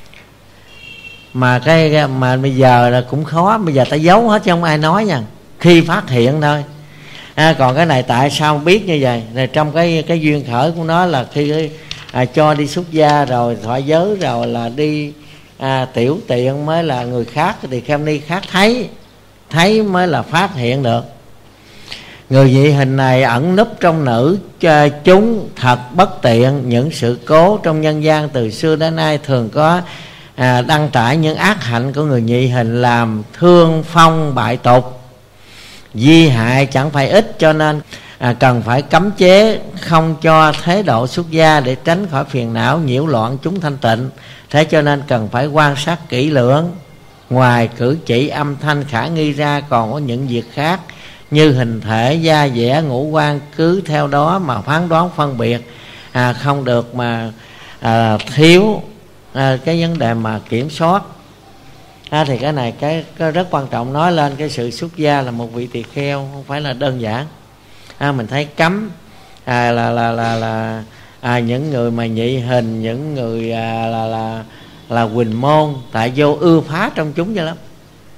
Mà cái mà bây giờ là cũng khó, bây giờ ta giấu hết chứ không ai nói nha. Khi phát hiện thôi À, còn cái này tại sao biết như vậy? Này, trong cái cái duyên khởi của nó là khi à, cho đi xuất gia rồi thọ giới rồi là đi à, tiểu tiện mới là người khác thì Kheo Ni khác thấy, thấy mới là phát hiện được. Người dị hình này ẩn núp trong nữ chúng thật bất tiện. Những sự cố trong nhân gian từ xưa đến nay thường có à, đăng tải những ác hạnh của người nhị hình làm thương phong bại tục, di hại chẳng phải ít, cho nên à, cần phải cấm chế không cho thế độ xuất gia để tránh khỏi phiền não nhiễu loạn chúng thanh tịnh. Thế cho nên cần phải quan sát kỹ lưỡng. Ngoài cử chỉ âm thanh khả nghi ra còn có những việc khác như hình thể, da dẻ, ngũ quan, cứ theo đó mà phán đoán phân biệt, à, không được mà à, thiếu à, cái vấn đề mà kiểm soát. À, thì cái này cái, cái rất quan trọng, nói lên cái sự xuất gia là một vị tỳ kheo không phải là đơn giản. À, mình thấy cấm à, là là là là à, những người mà nhị hình, những người à, là là là huỳnh môn, tại vô ưa phá trong chúng vậy lắm.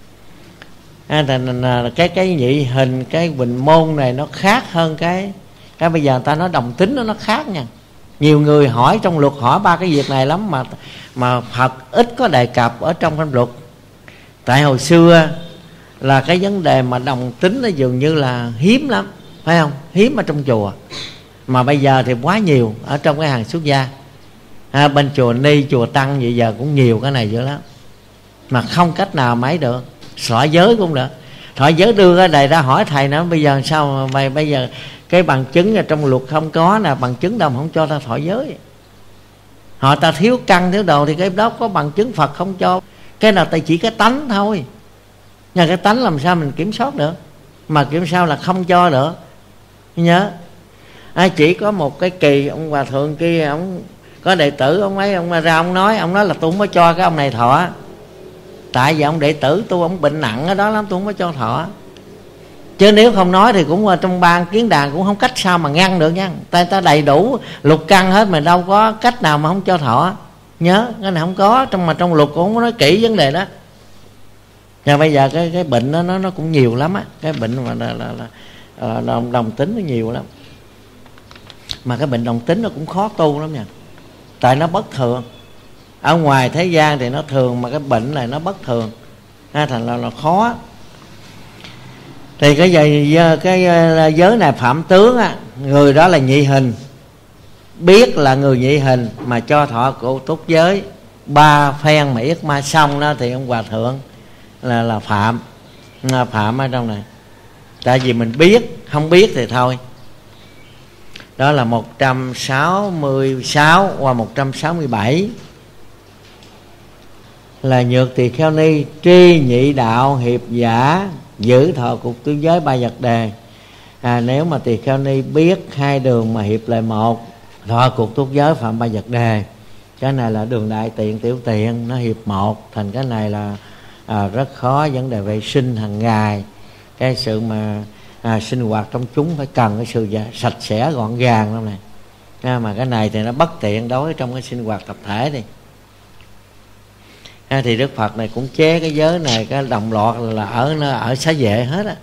À, cái cái nhị hình, cái huỳnh môn này nó khác hơn cái cái bây giờ người ta nói đồng tính nó nó khác nha. Nhiều người hỏi trong luật hỏi ba cái việc này lắm mà mà Phật ít có đề cập ở trong kinh luật. Tại hồi xưa là cái vấn đề mà đồng tính nó dường như là hiếm lắm, phải không? Hiếm ở trong chùa. Mà bây giờ thì quá nhiều ở trong cái hàng xuất gia. À, bên chùa Ni, chùa Tăng vậy giờ cũng nhiều cái này dữ lắm. Mà không cách nào mấy được. Thọ giới cũng được. Thọ giới đưa cái này ra hỏi thầy nữa, bây giờ sao mà mày bây giờ cái bằng chứng ở trong luật không có nè, bằng chứng đâu mà không cho ta thọ giới. Họ ta thiếu căn thiếu đồ thì cái đó có bằng chứng Phật không cho. Cái nào ta chỉ cái tánh thôi. Nhưng cái tánh làm sao mình kiểm soát được, mà kiểm sao là không cho được. Nhớ à, chỉ có một cái kỳ ông hòa thượng kia, ông có đệ tử ông ấy, ông ra ông nói, ông nói là tôi không có cho cái ông này thọ. Tại vì ông đệ tử tôi ông bệnh nặng ở đó lắm, tôi không có cho thọ. Chứ nếu không nói thì cũng trong ban kiến đàn cũng không cách sao mà ngăn được nha. Ta ta đầy đủ lục căn hết mà đâu có cách nào mà không cho thọ. Nhớ cái này không có, trong mà trong luật cũng không có nói kỹ vấn đề đó. Và bây giờ cái cái bệnh đó, nó nó cũng nhiều lắm á, cái bệnh mà là, là, là, là đồng, đồng tính nó nhiều lắm. Mà cái bệnh đồng tính nó cũng khó tu lắm nha. Tại nó bất thường. Ở ngoài thế gian thì nó thường, mà cái bệnh này nó bất thường, à, thành là, là khó. Thì cái giới, cái giới này phạm tướng á, người đó là nhị hình, biết là người nhị hình mà cho thọ cụ túc giới ba phen mà yết ma xong đó thì ông hòa thượng là là phạm là phạm ở trong này. Tại vì mình biết, không biết thì thôi. Đó là một trăm sáu mươi sáu qua một trăm sáu mươi bảy là Nhược Tỳ Kheo Ni tri nhị đạo hiệp giả giữ thọ cục tứ giới ba vật đề. À, nếu mà Tỳ Kheo Ni biết hai đường mà hiệp lại một, thọ cục túc giới phạm ba vật đề, cái này là đường đại tiện tiểu tiện, nó hiệp một, thành cái này là à, rất khó. Vấn đề vệ sinh hàng ngày, cái sự mà à, sinh hoạt trong chúng phải cần cái sự sạch sẽ gọn gàng lắm này. À, mà cái này thì nó bất tiện đối với trong cái sinh hoạt tập thể đi. À, thì Đức Phật này cũng chế cái giới này, cái đồng loạt là ở nó ở xá vệ hết á.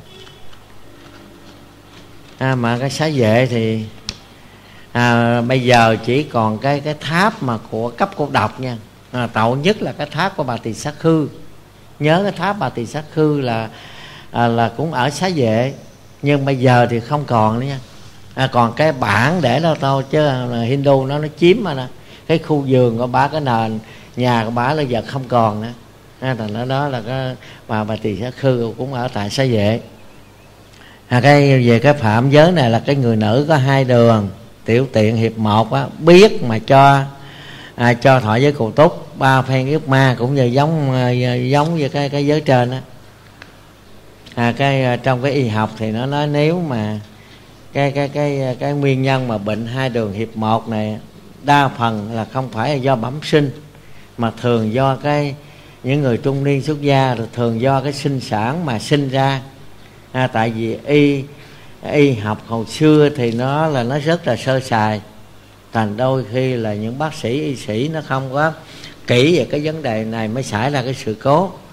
À, mà cái xá vệ thì à, bây giờ chỉ còn cái cái tháp mà của cấp cô độc nha. À, tậu nhất là cái tháp của Bà Tỳ Sát Khư. Nhớ cái tháp Bà Tỳ Sát Khư là à, là cũng ở xá vệ, nhưng bây giờ thì không còn nữa nha. À, còn cái bản để đó thôi, chứ là Hindu nó nó chiếm mà nè. Cái khu vườn của bà, cái nền nhà của bà là giờ không còn nữa. À, thành đó, đó là cái bà Bà Tỳ Sát Khư cũng ở tại xá vệ. À, cái về cái phạm giới này là cái người nữ có hai đường tiểu tiện hiệp một á, biết mà cho à, cho thọ giới cụ túc ba phen yết ma, cũng như giống giống như cái cái giới trên á. À, cái trong cái y học thì nó nói nếu mà cái cái cái cái nguyên nhân mà bệnh hai đường hiệp một này đa phần là không phải là do bẩm sinh, mà thường do cái những người trung niên xuất gia, rồi thường do cái sinh sản mà sinh ra. À, tại vì y y học hồi xưa thì nó là nó rất là sơ sài, thành đôi khi là những bác sĩ y sĩ nó không có kỹ về cái vấn đề này mới xảy ra cái sự cố.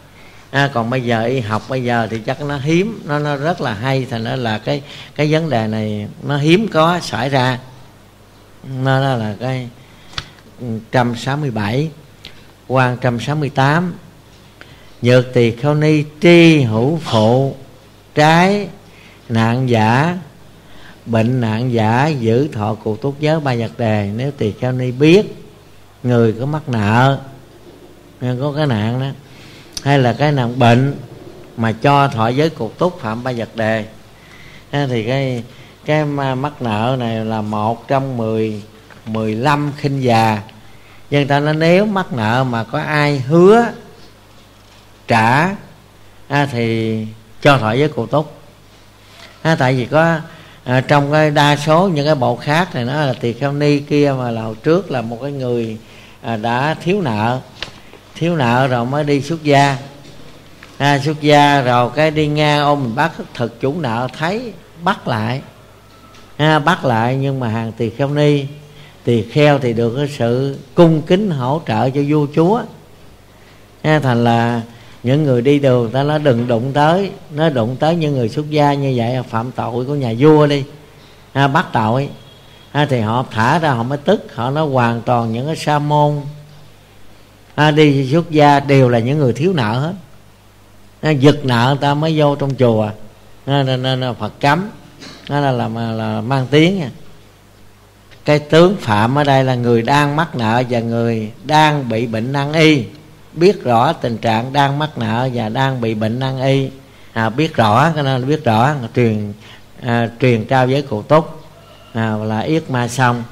À, còn bây giờ y học bây giờ thì chắc nó hiếm, nó nó rất là hay, thành ra là cái cái vấn đề này nó hiếm có xảy ra. Nó đó là cái một trăm sáu mươi bảy. Qua một trăm sáu mươi tám. Nhược tỳ kheo ni tri hữu phụ, trái nạn giả, bệnh nạn giả, giữ thọ cụ túc giới ba vật đề. Nếu tỳ kheo ni biết người có mắc nợ, có cái nạn đó, hay là cái nạn bệnh mà cho thọ giới cụ túc phạm ba vật đề, thì cái cái mắc nợ này là một trong mười mười lăm khinh già. Dân ta nói nếu mắc nợ mà có ai hứa trả à, thì cho thọ giới cụ túc. À, tại vì có à, trong cái đa số những cái bộ khác thì nó là tỳ kheo ni kia mà là hồi trước là một cái người à, đã thiếu nợ, thiếu nợ rồi mới đi xuất gia. À, xuất gia rồi cái đi ngang ôm mình bắt thực chủ nợ thấy bắt lại, à, bắt lại nhưng mà hàng tỳ kheo ni, tỳ kheo thì được cái sự cung kính hỗ trợ cho vua chúa. À, thành là những người đi đường ta nói đừng đụng tới, nó đụng tới những người xuất gia như vậy là phạm tội của nhà vua đi, à, bắt tội. À, thì họ thả ra họ mới tức, họ nói hoàn toàn những cái sa môn à, đi xuất gia đều là những người thiếu nợ hết. À, giật nợ người ta mới vô trong chùa, à, nên, nên Phật cấm, đó là, là, là, là mang tiếng nha. Cái tướng phạm ở đây là người đang mắc nợ và người đang bị bệnh nan y, biết rõ tình trạng đang mắc nợ và đang bị bệnh nan y, à, biết rõ, cái nên biết rõ truyền à, truyền trao giới cụ túc, à, là yết ma xong.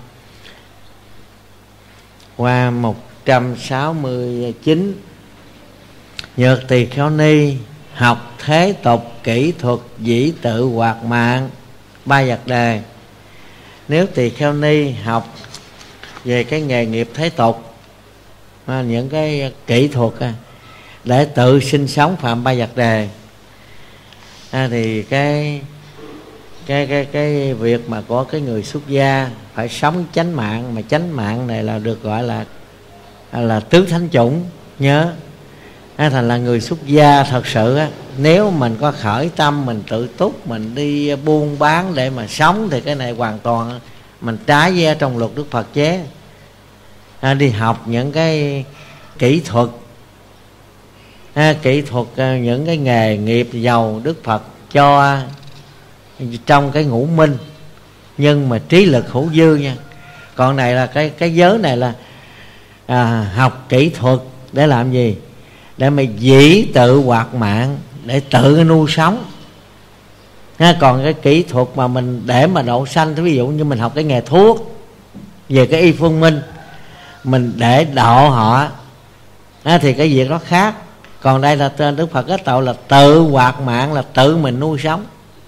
Qua một trăm sáu mươi chín. Nhược tỳ kheo ni học thế tục kỹ thuật dĩ tự hoạt mạng ba vật đề. Nếu tỳ kheo ni học về cái nghề nghiệp thế tục, à, những cái kỹ thuật à, để tự sinh sống phạm ba vật đề, à, thì cái cái cái cái việc mà có cái người xuất gia phải sống chánh mạng, mà chánh mạng này là được gọi là là tứ thánh chủng nhớ. À, thành là người xuất gia thật sự á, nếu mình có khởi tâm mình tự túc, mình đi buôn bán để mà sống thì cái này hoàn toàn mình trái với trong luật Đức Phật chế. À, đi học những cái kỹ thuật, à, kỹ thuật những cái nghề nghiệp giàu Đức Phật cho trong cái ngũ minh, nhưng mà trí lực hữu dư nha. Còn này là cái cái giới này là à, học kỹ thuật để làm gì? Để mà dĩ tự hoạt mạng, để tự nuôi sống. À, còn cái kỹ thuật mà mình để mà độ sanh, ví dụ như mình học cái nghề thuốc về cái y phương minh, mình để độ họ, à, thì cái việc đó khác. Còn đây là trên Đức Phật cái tội là tự hoạt mạng, là tự mình nuôi sống.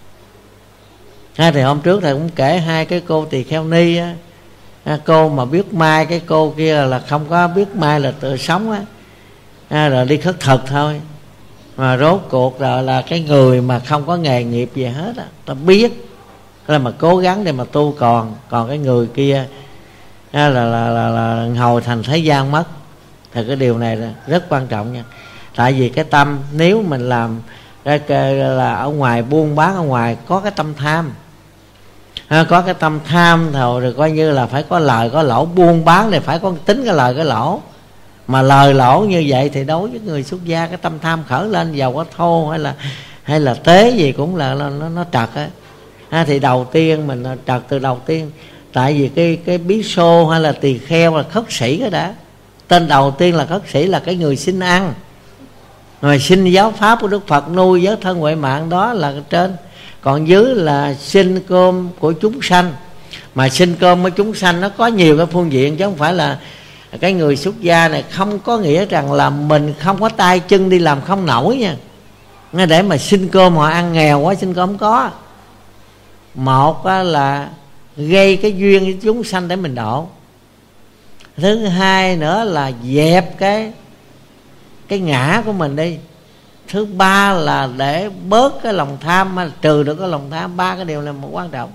À, thì hôm trước thầy cũng kể hai cái cô tỳ kheo ni á, à, cô mà biết mai, cái cô kia là không có biết mai, là tự sống á, à, rồi đi khất thực thôi. Mà rốt cuộc rồi là cái người mà không có nghề nghiệp gì hết á, ta biết là mà cố gắng để mà tu còn. Còn cái người kia à, là, là, là, là hồi thành thế gian mất. Thì cái điều này là rất quan trọng nha. Tại vì cái tâm, nếu mình làm là ở ngoài buôn bán, ở ngoài có cái tâm tham, à, có cái tâm tham thôi, rồi coi như là phải có lời có lỗ. Buôn bán thì phải có tính cái lời cái lỗ. Mà lời lỗ như vậy thì đối với người xuất gia, cái tâm tham khởi lên, giàu có thô hay là hay là tế gì cũng là, là nó, nó trật á. À, thì đầu tiên mình trật từ đầu tiên. Tại vì cái cái bí xô hay là tỳ kheo là khất sĩ cái đã. Tên đầu tiên là khất sĩ, là cái người xin ăn, rồi xin giáo pháp của Đức Phật, nuôi giới thân huệ mạng, đó là trên. Còn dưới là xin cơm của chúng sanh. Mà xin cơm của chúng sanh nó có nhiều cái phương diện, chứ không phải là cái người xuất gia này không có nghĩa rằng là mình không có tay chân đi làm không nổi nha. Nghe để mà xin cơm họ ăn nghèo quá, xin cơm không có. Một là gây cái duyên với chúng sanh để mình độ. Thứ hai nữa là dẹp cái cái ngã của mình đi. Thứ ba là để bớt cái lòng tham, trừ được cái lòng tham. Ba cái điều này một quan trọng.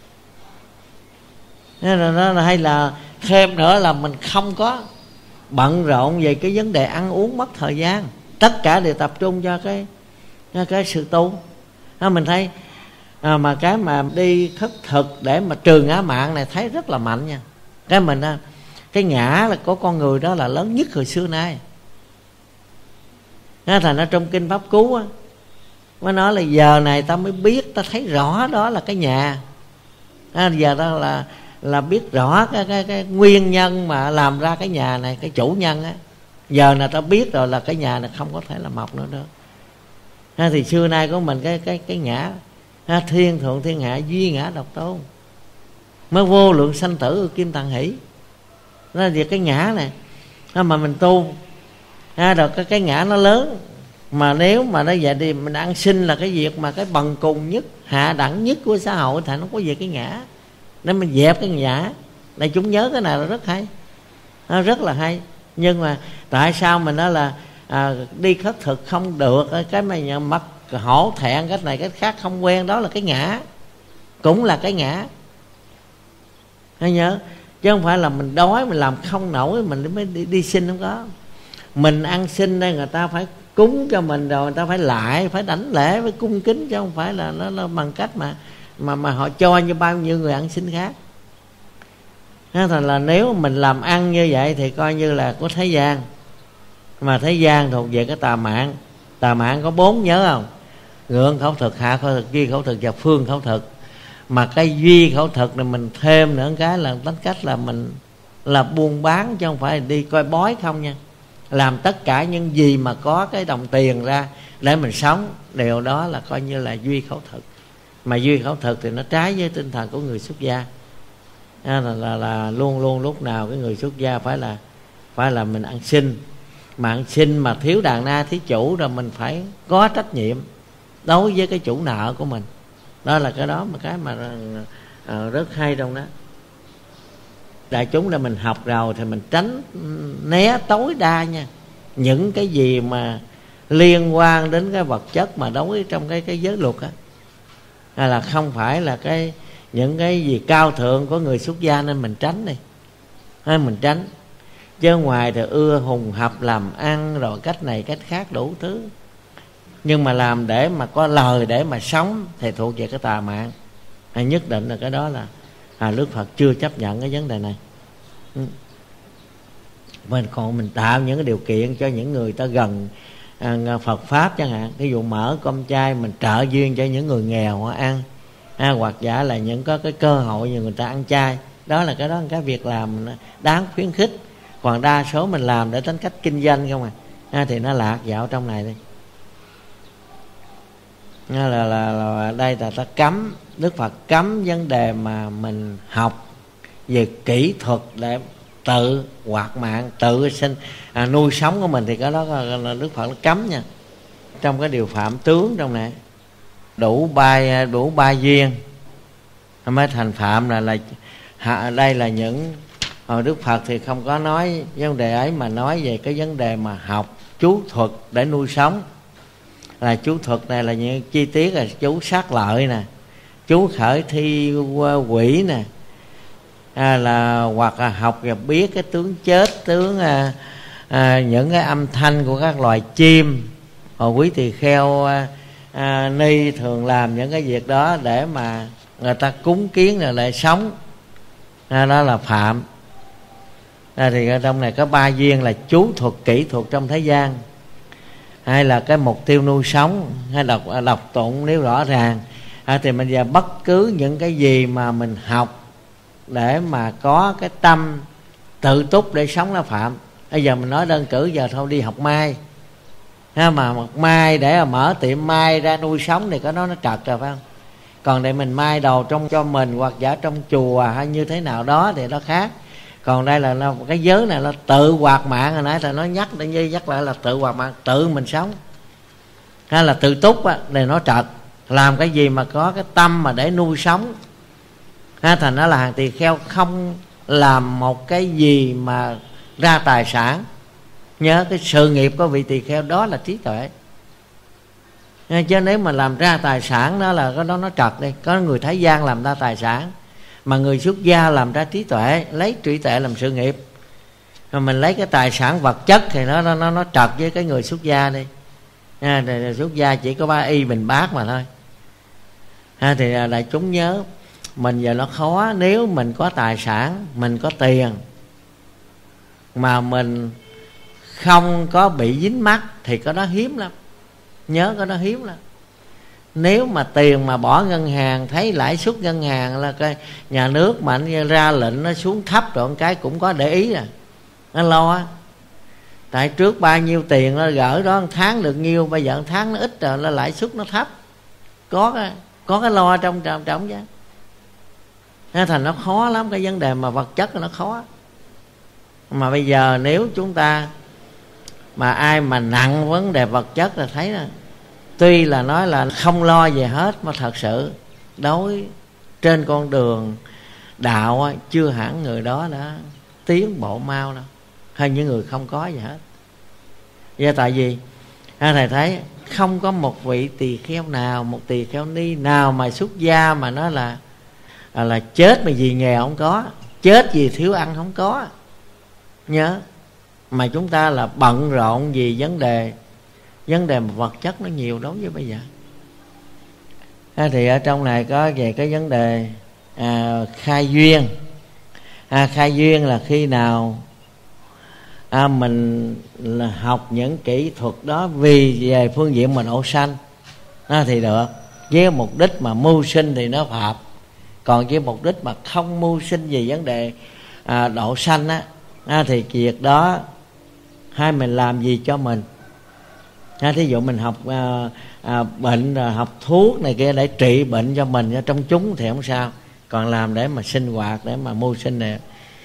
Nên là nó hay là thêm nữa là mình không có bận rộn về cái vấn đề ăn uống mất thời gian. tất cả đều tập trung cho cái cho cái sự tu. À, mình thấy à, mà cái mà đi khất thực để mà trừ ngã mạn này thấy rất là mạnh nha. Cái mình cái ngã là có con người đó là lớn nhất hồi xưa nay. Nên thành ra trong kinh Pháp Cú á, mới nói là giờ này ta mới biết, ta thấy rõ đó là cái nhà. À, giờ đó là là biết rõ cái, cái cái nguyên nhân mà làm ra cái nhà này, cái chủ nhân á. Giờ là ta biết rồi là cái nhà này không có thể là mọc nữa đâu. À, thì xưa nay của mình cái cái cái ngã à, thiên thượng thiên hạ duy ngã độc tôn, mới vô lượng sanh tử kim tạng hỷ. Đó là việc cái ngã này à, mà mình tu à, rồi cái cái ngã nó lớn. Mà nếu mà nó vậy thì mình ăn sinh là cái việc mà cái bần cùng nhất, hạ đẳng nhất của xã hội, thì nó có về cái ngã. Nên mình dẹp cái ngã. Này chúng nhớ cái này là rất hay, à, rất là hay. Nhưng mà tại sao mình nói là à, đi khất thực không được, cái mà mất hổ thẹn, cái này cái khác không quen, đó là cái ngã, cũng là cái ngã. Hãy nhớ, chứ không phải là mình đói mình làm không nổi mình mới đi, đi xin, không có. Mình ăn xin đây người ta phải cúng cho mình rồi, người ta phải lại, phải đảnh lễ, phải cung kính, chứ không phải là nó, nó bằng cách mà mà mà họ cho như bao nhiêu người ăn xin khác. Thành là nếu mình làm ăn như vậy thì coi như là có thế gian. Mà thế gian thuộc về cái tà mạng. Tà mạng có bốn, nhớ không? Ngượng khẩu thực, hạ khẩu thực, duy khẩu thực và phương khẩu thực. Mà cái duy khẩu thực này mình thêm nữa cái là tính cách là mình là buôn bán, chứ không phải đi coi bói không nha. Làm tất cả những gì mà có cái đồng tiền ra để mình sống, điều đó là coi như là duy khẩu thực. Mà duy khẩu thực thì nó trái với tinh thần của người xuất gia. À, là, là, là luôn luôn lúc nào cái người xuất gia phải là phải là mình ăn xin. Mà ăn xin mà thiếu đàn na thí chủ rồi mình phải có trách nhiệm đối với cái chủ nợ của mình. Đó là cái đó mà cái mà à, rất hay trong đó. Đại chúng là mình học rồi thì mình tránh né tối đa nha những cái gì mà liên quan đến cái vật chất mà đối trong cái cái giới luật á, hay là không phải là cái những cái gì cao thượng của người xuất gia, nên mình tránh đi, hay mình tránh. Chứ ngoài thì ưa hùng hập làm ăn rồi cách này cách khác đủ thứ, nhưng mà làm để mà có lời để mà sống thì thuộc về cái tà mạng. Hay nhất định là cái đó là à, Đức Phật chưa chấp nhận cái vấn đề này. Mình còn mình tạo những cái điều kiện cho những người ta gần à, Phật Pháp chẳng hạn. Ví dụ mở cơm chay mình trợ duyên cho những người nghèo họ ăn, à, hoặc giả là những có cái cơ hội như người ta ăn chay. Đó là cái đó là cái việc làm đáng khuyến khích. Còn đa số mình làm để tính cách kinh doanh không à, à thì nó lạc dạo trong này đi. Là, là, là, là đây là ta cấm, Đức Phật cấm vấn đề mà mình học về kỹ thuật để tự hoạt mạng, tự sinh à, nuôi sống của mình, thì cái đó là Đức Phật nó cấm nha. Trong cái điều phạm tướng trong này đủ ba đủ ba duyên mới thành phạm, là là đây là những hồi Đức Phật thì không có nói vấn đề ấy, mà nói về cái vấn đề mà học chú thuật để nuôi sống. Là chú thuật này là những chi tiết là chú sát lợi nè, chú khởi thi quỷ nè, à, là hoặc là học và biết cái tướng chết, tướng à, à, những cái âm thanh của các loài chim. Hồi quý tỳ kheo à, à, ni thường làm những cái việc đó để mà người ta cúng kiến rồi lại sống, à, đó là phạm. À, thì ở trong này có ba duyên là chú thuật, kỹ thuật trong thế gian, hay là cái mục tiêu nuôi sống, hay đọc đọc tụng nếu rõ ràng. À, thì mình giờ bất cứ những cái gì mà mình học để mà có cái tâm tự túc để sống là phạm. Bây giờ mình nói đơn cử giờ thôi đi học mai, ha, mà một mai để mà mở tiệm mai ra nuôi sống thì có nó nó trật rồi phải không? Còn để mình mai đồ trong cho mình hoặc giả trong chùa hay như thế nào đó thì nó khác. Còn đây là nó, cái giới này là tự hoạt mạng. Hồi nãy là nó nhắc để như nhắc lại là tự hoạt mạng, tự mình sống, hay là tự túc á, thì nó trật. Làm cái gì mà có cái tâm mà để nuôi sống, ha, thành nó là hàng tỳ kheo không làm một cái gì mà ra tài sản. Nhớ cái sự nghiệp của vị tỳ kheo đó là trí tuệ, chứ nếu mà làm ra tài sản đó là cái đó nó trật đi. Có người thế gian làm ra tài sản, mà người xuất gia làm ra trí tuệ, lấy trí tuệ làm sự nghiệp. Rồi mình lấy cái tài sản vật chất thì nó nó nó, nó trật với cái người xuất gia đi. À, xuất gia chỉ có ba y bình bát mà thôi. À, thì đại chúng nhớ, mình giờ nó khó. Nếu mình có tài sản, mình có tiền mà mình không có bị dính mắc thì có đó hiếm lắm. Nhớ có đó hiếm lắm. Nếu mà tiền mà bỏ ngân hàng, thấy lãi suất ngân hàng là cái nhà nước mà ra lệnh nó xuống thấp rồi cái cũng có để ý à, nó lo á. Tại trước bao nhiêu tiền nó gỡ đó, một tháng được nhiêu, bây giờ một tháng nó ít rồi, là lãi suất nó thấp. Có cái, có cái lo trong trong trong chứ. Nên thành nó khó lắm, cái vấn đề mà vật chất nó khó. Mà bây giờ nếu chúng ta mà ai mà nặng vấn đề vật chất là thấy là tuy là nói là không lo về hết, mà thật sự đối trên con đường đạo chưa hẳn người đó đã tiến bộ mau đâu, hơn những người không có gì hết. Do tại vì thầy thấy không có một vị tỳ kheo nào, một tỳ kheo ni nào mà xuất gia mà nói là là, là chết mà vì nghèo không có, chết vì thiếu ăn không có. Nhớ, mà chúng ta là bận rộn vì vấn đề vấn đề mà vật chất nó nhiều đối với bây giờ. À, thì ở trong này có về cái vấn đề à, khai duyên. À, khai duyên là khi nào à, mình là học những kỹ thuật đó vì về phương diện mình độ sanh à, thì được. Với mục đích mà mưu sinh thì nó hợp. Còn với mục đích mà không mưu sinh về vấn đề à, độ sanh á, à, thì việc đó hay mình làm gì cho mình. À, thí dụ mình học à, à, bệnh, học thuốc này kia để trị bệnh cho mình trong chúng thì không sao. Còn làm để mà sinh hoạt, để mà mưu sinh này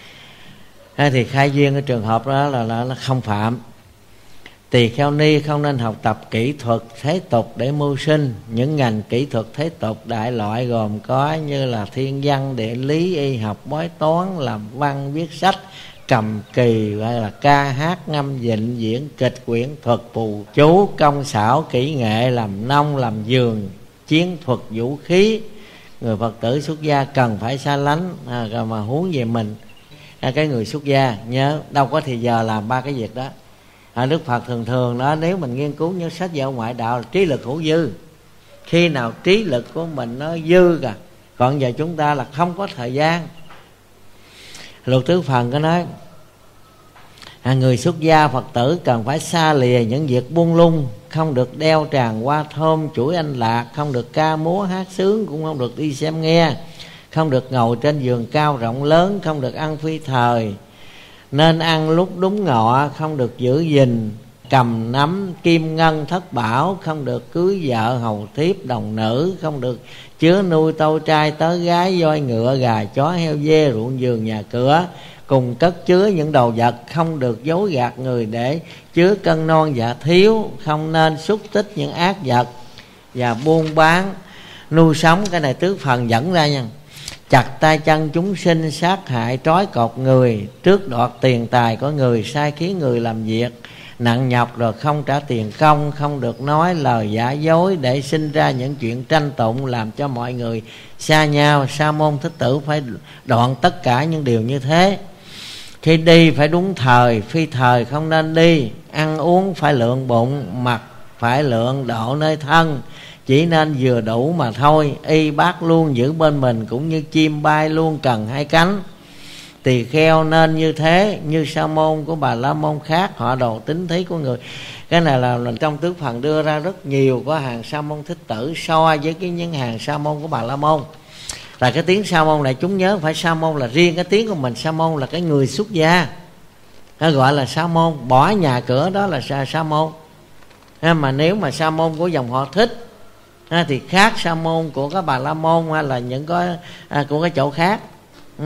à, thì khai duyên cái trường hợp đó là, là, là không phạm. Tỳ kheo ni không nên học tập kỹ thuật thế tục để mưu sinh. Những ngành kỹ thuật thế tục đại loại gồm có như là thiên văn, địa lý, y học, bói toán, làm văn, viết sách, cầm kỳ, hay là ca hát, ngâm dịnh, diễn kịch, quyển thuật, phù chú, công xảo, kỹ nghệ, làm nông, làm vườn, chiến thuật, vũ khí. Người Phật tử xuất gia cần phải xa lánh à, mà huống về mình à, cái người xuất gia nhớ đâu có thì giờ làm ba cái việc đó. À, Đức Phật thường thường đó, nếu mình nghiên cứu những sách vở ngoại đạo là trí lực hữu dư. Khi nào trí lực của mình nó dư cả, còn giờ chúng ta là không có thời gian. Luật Tứ Phần có nói à, người xuất gia Phật tử cần phải xa lìa những việc buông lung, không được đeo tràng hoa thơm, chuỗi anh lạc, không được ca múa hát sướng, cũng không được đi xem nghe, không được ngồi trên giường cao rộng lớn, không được ăn phi thời, nên ăn lúc đúng ngọ, không được giữ gìn cầm nắm kim ngân thất bảo, không được cưới vợ hầu thiếp đồng nữ, không được chứa nuôi tâu trai tớ gái, voi ngựa gà chó heo dê, ruộng vườn nhà cửa cùng cất chứa những đồ vật, không được dối gạt người để chứa cân non dạ thiếu, không nên xúc tích những ác vật và buôn bán nuôi sống. Cái này Tứ Phần dẫn ra nha. Chặt tay chân chúng sinh, sát hại trói cột người, tước đoạt tiền tài của người, sai khiến người làm việc nặng nhọc rồi không trả tiền công, không được nói lời giả dối để sinh ra những chuyện tranh tụng làm cho mọi người xa nhau. Sa môn Thích Tử phải đoạn tất cả những điều như thế. Khi đi phải đúng thời, phi thời không nên đi. Ăn uống phải lượng bụng, mặc phải lượng độ nơi thân, chỉ nên vừa đủ mà thôi. Y bát luôn giữ bên mình, cũng như chim bay luôn cần hai cánh. Tỳ kheo nên như thế, như sa môn của Bà La Môn khác, họ đồ tính thí của người. Cái này là, là trong Tứ Phần đưa ra rất nhiều có hàng Sa môn Thích Tử so với cái những hàng Sa môn của Bà La Môn. Là cái tiếng Sa môn này chúng nhớ phải Sa môn là riêng cái tiếng của mình. Sa môn là cái người xuất gia, nó gọi là Sa môn, bỏ nhà cửa đó là Sa, sa môn. Mà nếu mà Sa môn của dòng họ Thích thì khác Sa môn của các Bà La Môn hay là những có à, của cái chỗ khác. Ừ.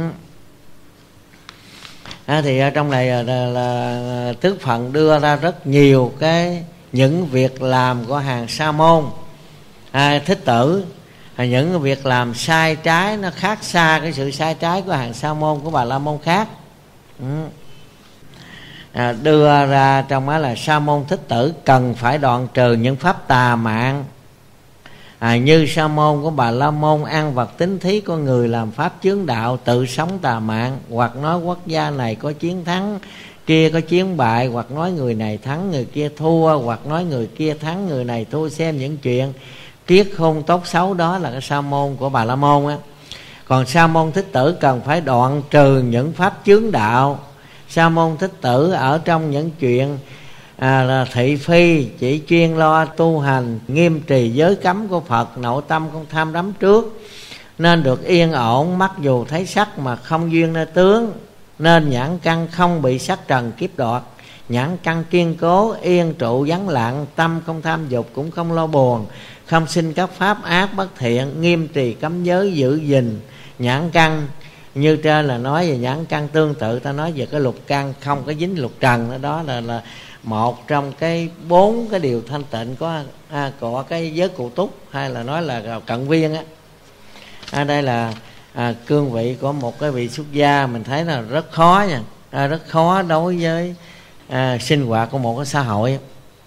À, thì ở trong này là, là Tứ Phần đưa ra rất nhiều cái những việc làm của hàng Sa môn à, Thích Tử, à, những việc làm sai trái nó khác xa cái sự sai trái của hàng Sa môn của Bà La Môn khác. Ừ. À, đưa ra trong đó là Sa môn Thích Tử cần phải đoạn trừ những pháp tà mạng. À, như Sa môn của Bà La Môn ăn vật tính thí của người, làm pháp chướng đạo, tự sống tà mạng, hoặc nói quốc gia này có chiến thắng kia có chiến bại, hoặc nói người này thắng người kia thua, hoặc nói người kia thắng người này thua, xem những chuyện kiết khôn tốt xấu, đó là cái sa môn của Bà La Môn á. Còn Sa môn Thích Tử cần phải đoạn trừ những pháp chướng đạo. Sa môn Thích Tử ở trong những chuyện à, là thị phi, chỉ chuyên lo tu hành, nghiêm trì giới cấm của Phật, nội tâm không tham đắm trước, nên được yên ổn, mặc dù thấy sắc mà không duyên nơi tướng, nên nhãn căn không bị sắc trần kiếp đoạt. Nhãn căn kiên cố, yên trụ vắng lặng, tâm không tham dục cũng không lo buồn, không sinh các pháp ác bất thiện, nghiêm trì cấm giới giữ gìn nhãn căn. Như trên là nói về nhãn căn, tương tự ta nói về cái lục căn không có dính lục trần đó, đó là là một trong cái bốn cái điều thanh tịnh có à, của cái giới cụ túc, hay là nói là cận viên á. À, đây là à, cương vị của một cái vị xuất gia, mình thấy là rất khó nha, à, rất khó đối với à, sinh hoạt của một cái xã hội.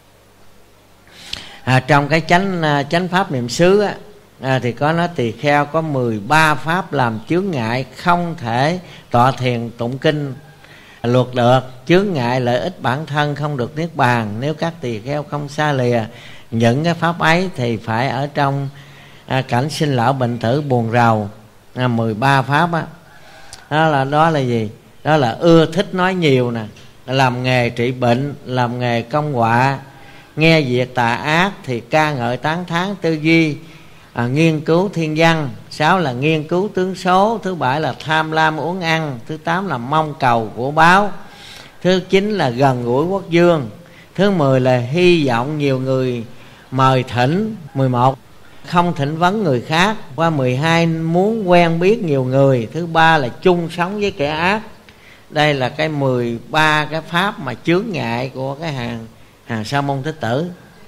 À, trong cái chánh à, chánh pháp niệm xứ á, à, thì có nói tỳ kheo có mười ba pháp làm chướng ngại, không thể tọa thiền tụng kinh luật được. Chướng ngại lợi ích bản thân, không được niết bàn. Nếu các tỳ kheo không xa lìa những cái pháp ấy thì phải ở trong à, cảnh sinh lão bệnh tử buồn rầu. à, mười ba pháp á, đó là đó là gì? Đó là ưa thích nói nhiều nè, làm nghề trị bệnh, làm nghề công họa, nghe việc tà ác thì ca ngợi tán thán tư duy, à, nghiên cứu thiên văn. Sáu là nghiên cứu tướng số. Thứ bảy là tham lam uống ăn. Thứ tám là mong cầu của báo. Thứ chín là gần gũi quốc vương. Thứ mười là hy vọng nhiều người mời thỉnh. Mười một không thỉnh vấn người khác. Qua mười hai muốn quen biết nhiều người. Thứ ba là chung sống với kẻ ác. Đây là cái mười ba cái pháp mà chướng ngại của cái hàng hàng Sa môn Thích Tử.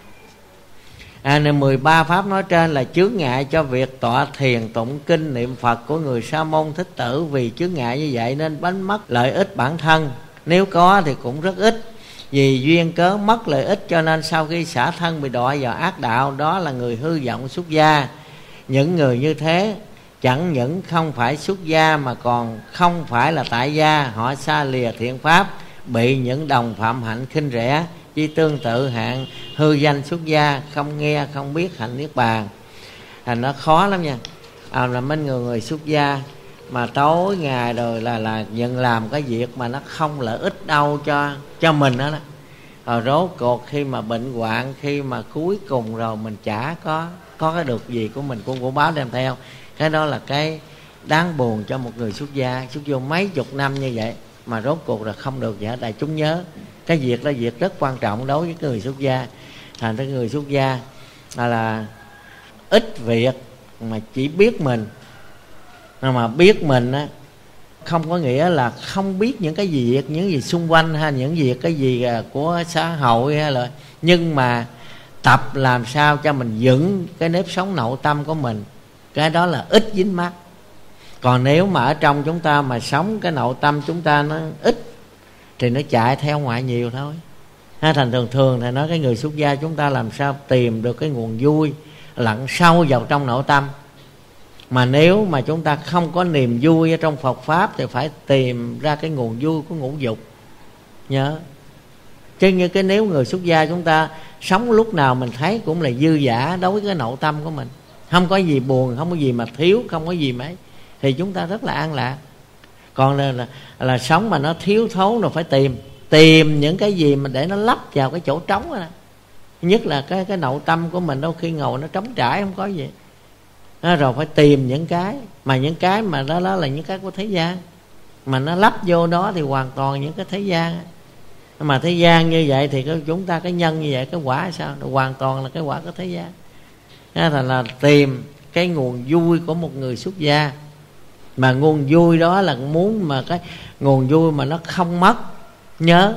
À, nên mười ba pháp nói trên là chướng ngại cho việc tọa thiền tụng kinh niệm Phật của người Sa môn Thích Tử. Vì chướng ngại như vậy nên đánh mất lợi ích bản thân, nếu có thì cũng rất ít. Vì duyên cớ mất lợi ích cho nên sau khi xả thân bị đọa vào ác đạo. Đó là người hư vọng xuất gia. Những người như thế chẳng những không phải xuất gia mà còn không phải là tại gia. Họ xa lìa thiện pháp, bị những đồng phạm hạnh khinh rẻ. Chỉ tương tự hạng hư danh xuất gia, không nghe không biết hạnh niết bàn. Thành nó khó lắm nha. À, là mấy người người xuất gia mà tối ngày rồi là là nhận làm cái việc mà nó không lợi ích đâu cho cho mình đó, đó. Rồi rốt cuộc khi mà bệnh hoạn, khi mà cuối cùng rồi mình chả có có cái được gì của mình, cũng của báo đem theo. Cái đó là cái đáng buồn cho một người xuất gia. Xuất vô mấy chục năm như vậy mà rốt cuộc là không được vậy. Đại chúng nhớ cái việc đó việc rất quan trọng đối với người xuất gia. Thành ra người xuất gia là, là ít việc mà chỉ biết mình. Mà biết mình á, không có nghĩa là không biết những cái gì việc, những gì xung quanh hay những việc cái gì của xã hội hay là, nhưng mà tập làm sao cho mình vững cái nếp sống nội tâm của mình. Cái đó là ít dính mắc. Còn nếu mà ở trong chúng ta mà sống cái nội tâm chúng ta nó ít thì nó chạy theo ngoại nhiều thôi. Ha, thành thường thường thì nói cái người xuất gia chúng ta làm sao tìm được cái nguồn vui lặn sâu vào trong nội tâm. Mà nếu mà chúng ta không có niềm vui ở trong Phật Pháp thì phải tìm ra cái nguồn vui của ngũ dục. Nhớ. Chứ như cái nếu người xuất gia chúng ta sống lúc nào mình thấy cũng là dư dả đối với cái nội tâm của mình. Không có gì buồn, không có gì mà thiếu, không có gì mấy, thì chúng ta rất là an lạc. Còn là, là, là sống mà nó thiếu thốn rồi phải tìm Tìm những cái gì mà để nó lấp vào cái chỗ trống đó. Nhất là cái, cái nội tâm của mình đôi khi ngồi nó trống trải không có gì. Đó, rồi phải tìm những cái mà những cái mà đó, đó là những cái của thế gian, mà nó lắp vô đó thì hoàn toàn những cái thế gian. Mà thế gian như vậy thì cái, chúng ta cái nhân như vậy, cái quả sao? Nó hoàn toàn là cái quả của thế gian. Đó, thành là tìm cái nguồn vui của một người xuất gia. Mà nguồn vui đó là muốn mà cái nguồn vui mà nó không mất. Nhớ,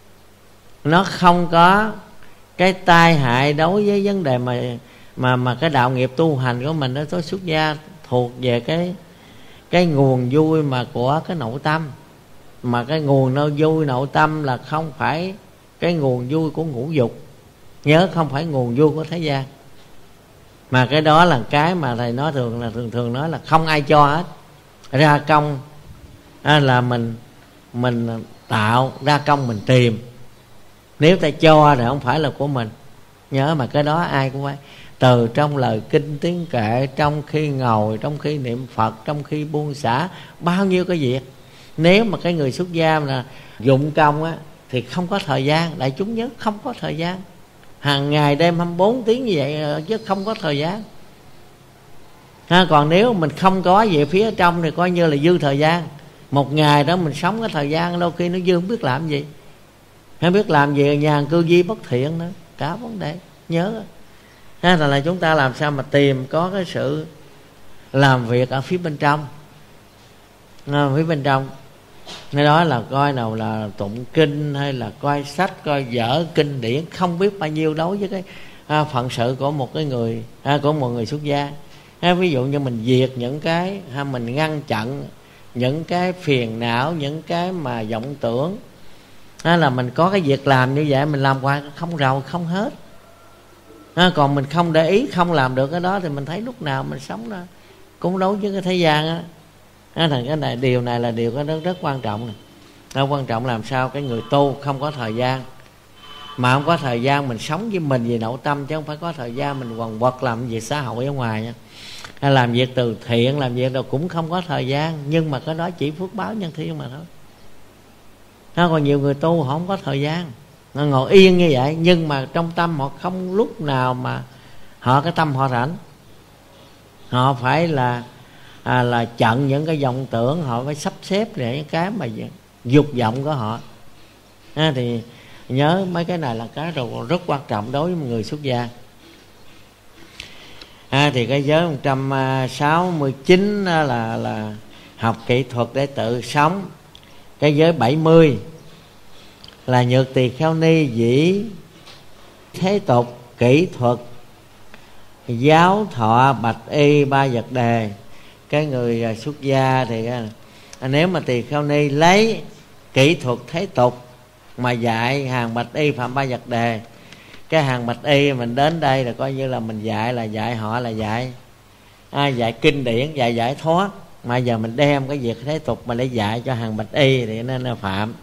nó không có cái tai hại đối với vấn đề mà mà mà cái đạo nghiệp tu hành của mình. Nó có xuất gia thuộc về cái cái nguồn vui mà của cái nội tâm. Mà cái nguồn nơi vui nội tâm là không phải cái nguồn vui của ngũ dục. Nhớ, không phải nguồn vui của thế gian. Mà cái đó là cái mà thầy nói thường là thường thường nói là không ai cho hết. Ra công à, là mình mình tạo, ra công mình tìm. Nếu ta cho thì không phải là của mình. Nhớ mà cái đó ai cũng phải. Từ trong lời kinh tiếng kệ, trong khi ngồi, trong khi niệm Phật, trong khi buông xả, bao nhiêu cái việc. Nếu mà cái người xuất gia là dụng công á, thì không có thời gian. Đại chúng nhớ, không có thời gian. Hàng ngày đêm hai mươi bốn tiếng như vậy chứ không có thời gian. Ha, còn nếu mình không có về phía trong thì coi như là dư thời gian. Một ngày đó mình sống cái thời gian đôi khi nó dư không biết làm gì. Không biết làm gì, nhàn cư vi bất thiện nữa. Cả vấn đề nhớ. Ha, là chúng ta làm sao mà tìm có cái sự làm việc ở phía bên trong. À, phía bên trong nơi đó là coi nào là tụng kinh hay là coi sách, coi vở kinh điển, không biết bao nhiêu đối với cái à, phận sự của một cái người à, của một người xuất gia. À, ví dụ như mình diệt những cái ha, mình ngăn chặn những cái phiền não, những cái mà vọng tưởng, à, là mình có cái việc làm như vậy, mình làm qua không rầu không hết. À, còn mình không để ý, không làm được cái đó thì mình thấy lúc nào mình sống đó cũng đấu với cái thế gian á. À, thành cái này, điều này là điều rất, rất quan trọng này. À, quan trọng làm sao cái người tu không có thời gian. Mà không có thời gian mình sống với mình về nội tâm, chứ không phải có thời gian mình quần quật làm việc xã hội ở ngoài nha. À, làm việc từ thiện, làm việc đâu cũng không có thời gian. Nhưng mà cái đó chỉ phước báo nhân thiên mà thôi. À, còn nhiều người tu họ không có thời gian, nó ngồi yên như vậy, nhưng mà trong tâm họ không lúc nào mà họ cái tâm họ rảnh. Họ phải là à, là chặn những cái vọng tưởng, họ phải sắp xếp để những cái mà dục vọng của họ. À, thì nhớ mấy cái này là cái rất quan trọng đối với một người xuất gia. À, thì cái giới một trăm sáu mươi chín là là học kỹ thuật để tự sống. Cái giới bảy mươi là nhược tỳ kheo ni dĩ thế tục kỹ thuật giáo thọ bạch y ba vật đề. Cái người xuất gia thì à, nếu mà tỳ kheo ni lấy kỹ thuật thế tục mà dạy hàng bạch y phạm ba vật đề, cái hàng bạch y mình đến đây là coi như là mình dạy là dạy họ là dạy à, dạy kinh điển, dạy giải thoát. Mà giờ mình đem cái việc thế tục mà để dạy cho hàng bạch y thì nên là phạm.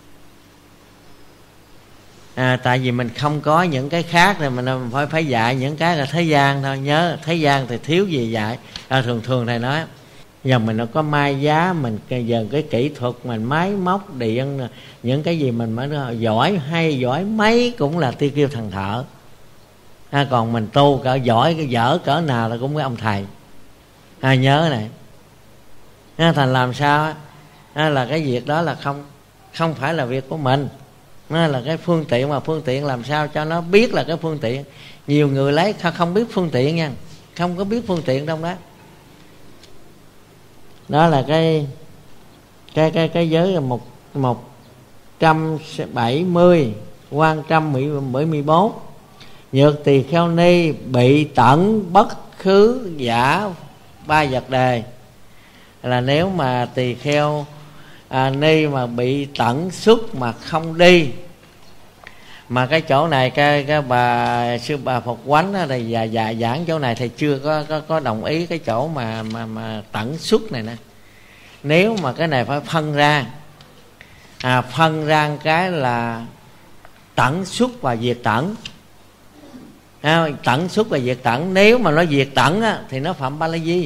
À, tại vì mình không có những cái khác thì mình phải phải dạy những cái là thế gian thôi. Nhớ thế gian thì thiếu gì dạy. À, thường thường thầy nói giờ mình nó có mai giá, mình giờ cái kỹ thuật mình máy móc điện, những cái gì mình mới giỏi hay giỏi mấy cũng là tiêu kiêu thần thợ. À, còn mình tu cỡ giỏi cái dở cỡ nào là cũng cái ông thầy. À, nhớ này. À, thành làm sao à, là cái việc đó là không không phải là việc của mình. Nó là cái phương tiện, mà phương tiện làm sao cho nó biết là cái phương tiện. Nhiều người lấy không biết phương tiện nha, không có biết phương tiện trong đó. Đó là cái cái cái cái giới một một trăm bảy mươi quan trăm bảy mươi bốn. Nhược tỳ kheo ni bị tẩn bất khứ giả ba vật đề. Là nếu mà tỳ kheo à, ni mà bị tẩn xuất mà không đi. Mà cái chỗ này cái, cái bà sư bà Phật Quánh đó, thì già, già giảng chỗ này thì chưa có, có có đồng ý cái chỗ mà mà mà tẩn xuất này nè. Nếu mà cái này phải phân ra, à, phân ra cái là tẩn xuất và diệt tẩn. À, tẩn xuất và diệt tẩn, nếu mà nó diệt tẩn á, thì nó phạm ba la di.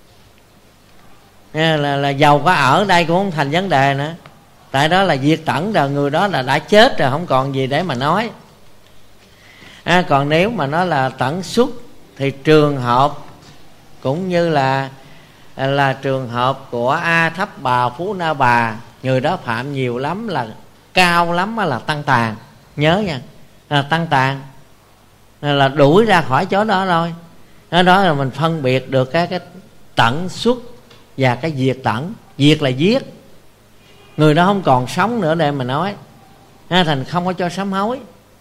À, là, là giàu có ở đây cũng không thành vấn đề nữa. Tại đó là diệt tẩn rồi, người đó là đã chết rồi, không còn gì để mà nói. À, còn nếu mà nó là tẩn xuất thì trường hợp cũng như là là trường hợp của A Thấp Bà Phú Na Bà, người đó phạm nhiều lắm, là cao lắm là tăng tàn. Nhớ nha, là tăng tàn là đuổi ra khỏi chỗ đó thôi. Đó, đó là mình phân biệt được cái cái tẩn xuất và cái diệt tẩn. Diệt là giết, người đó không còn sống nữa để mà nói. À, thành không có cho sám hối.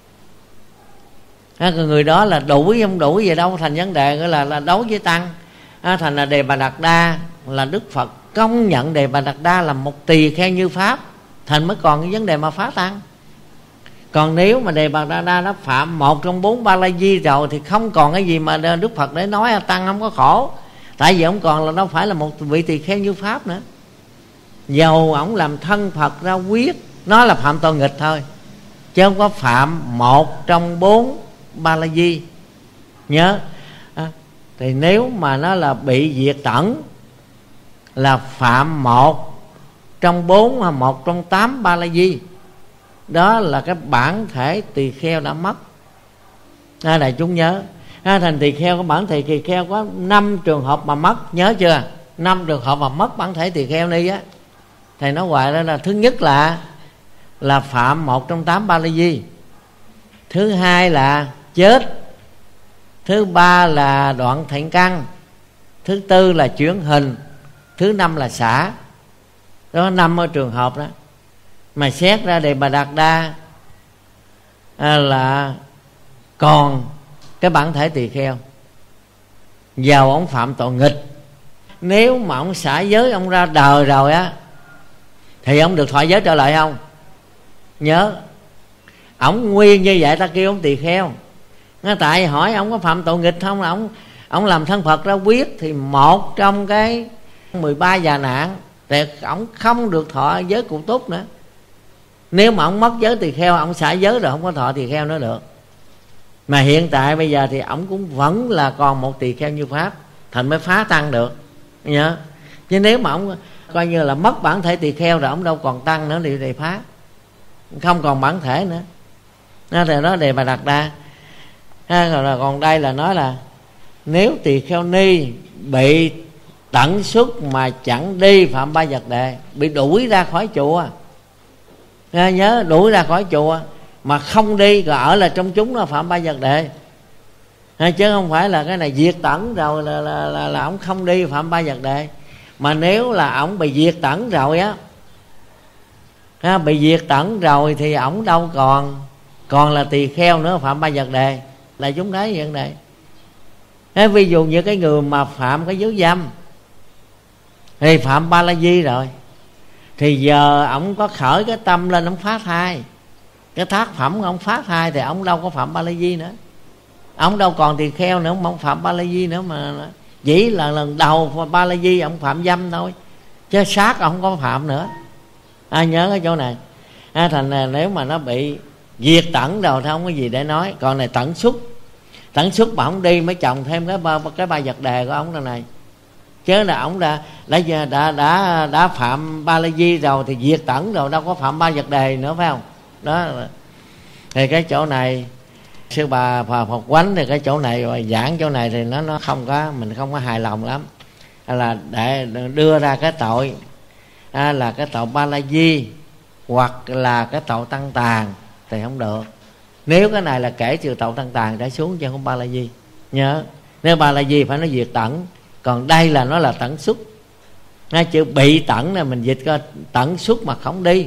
À, người đó là đuổi không đuổi gì đâu thành vấn đề, gọi là là đấu với tăng. À, thành là Đề Bà Đạt Đa là Đức Phật công nhận Đề Bà Đạt Đa là một tỳ kheo như pháp, thành mới còn cái vấn đề mà phá tăng. Còn nếu mà Đề Bà Đạt Đa nó phạm một trong bốn ba la di rồi thì không còn cái gì mà Đức Phật để nói tăng không có khổ. Tại vì ông còn là đâu phải là một vị tỳ kheo như pháp nữa. Dầu ổng làm thân Phật ra quyết Nó là phạm tội nghịch thôi, chứ không có phạm một trong bốn ba la di. Nhớ à, thì nếu mà nó là bị diệt tẩn là phạm một trong bốn hoặc một trong tám ba la di, đó là cái bản thể tỳ kheo đã mất. À, đại chúng nhớ à, thành tỳ kheo, cái bản thể tỳ kheo có năm trường hợp mà mất, nhớ chưa? Năm trường hợp mà mất bản thể tỳ kheo ni á, thầy nói hoài đó là: thứ nhất là là phạm một trong tám ba la di, thứ hai là chết, thứ ba là đoạn thiện căn, thứ tư là chuyển hình, thứ năm là xả. Đó, năm ở trường hợp đó. Mà xét ra Đề Bà Đạt Đa à, là còn cái bản thể tỳ kheo, giàu ông phạm tội nghịch, nếu mà ông xả giới, ông ra đời rồi á, thì ông được thọ giới trở lại không? Nhớ, ông nguyên như vậy ta kêu ông tỳ kheo. Nó tại hỏi ông có phạm tội nghịch không, là ông ông làm thân Phật ra quyết, thì một trong cái mười ba già nạn thì ông không được thọ giới cụ túc nữa. Nếu mà ông mất giới tỳ kheo, ông xả giới rồi không có thọ tỳ kheo nữa được. Mà hiện tại bây giờ thì ông cũng vẫn là còn một tỳ kheo như pháp, thành mới phá tăng được. Nhớ, chứ nếu mà ông coi như là mất bản thể tỳ kheo rồi, ông đâu còn tăng nữa thì, thì phá, không còn bản thể nữa. Nó thì nó Đề Bà Đạt Đa. Ha, rồi còn đây là nói là nếu tỳ kheo ni bị tẩn xuất mà chẳng đi phạm ba vật đề, bị đuổi ra khỏi chùa, ha, nhớ đuổi ra khỏi chùa mà không đi, rồi ở là trong chúng nó phạm ba vật đề, ha, chứ không phải là cái này diệt tẩn rồi là là là, là ông không đi phạm ba vật đề. Mà nếu là ông bị diệt tẩn rồi á, ha, bị diệt tẩn rồi thì ông đâu còn còn là tỳ kheo nữa, phạm ba vật đề. Là chúng thấy vấn đề. Thế ví dụ như cái người mà phạm cái giới dâm thì phạm ba la di rồi, thì giờ ông có khởi cái tâm lên, ông phá thai, cái tác phẩm ông phá thai, thì ông đâu có phạm ba la di nữa, ông đâu còn tỳ kheo nữa, ông không phạm ba la di nữa. Mà chỉ là lần đầu ba la di ông phạm dâm thôi, chứ sát ông không có phạm nữa. Ai nhớ cái chỗ này. À, thành là nếu mà nó bị diệt tẩn rồi thì không có gì để nói. Còn này tẩn xuất, tẩn xuất mà không đi mới chồng thêm cái ba cái ba vật đề của ông đây này, chứ là ông đã đã đã đã đã phạm ba la di rồi thì diệt tẩn rồi, đâu có phạm ba vật đề nữa, phải không? Đó thì cái chỗ này sư bà Phật Quánh thì cái chỗ này giảng chỗ này thì nó nó không có, mình không có hài lòng lắm, là để đưa ra cái tội à, là cái tội ba la di hoặc là cái tội tăng tàn thì không được. Nếu cái này là kể trừ tội tăng tàn đã xuống, chứ không ba la di. Nhớ, nếu ba la di phải nói diệt tẩn, còn đây là nó là tẩn xuất. Ngay chữ bị tẩn này mình dịch coi tẩn xuất mà không đi.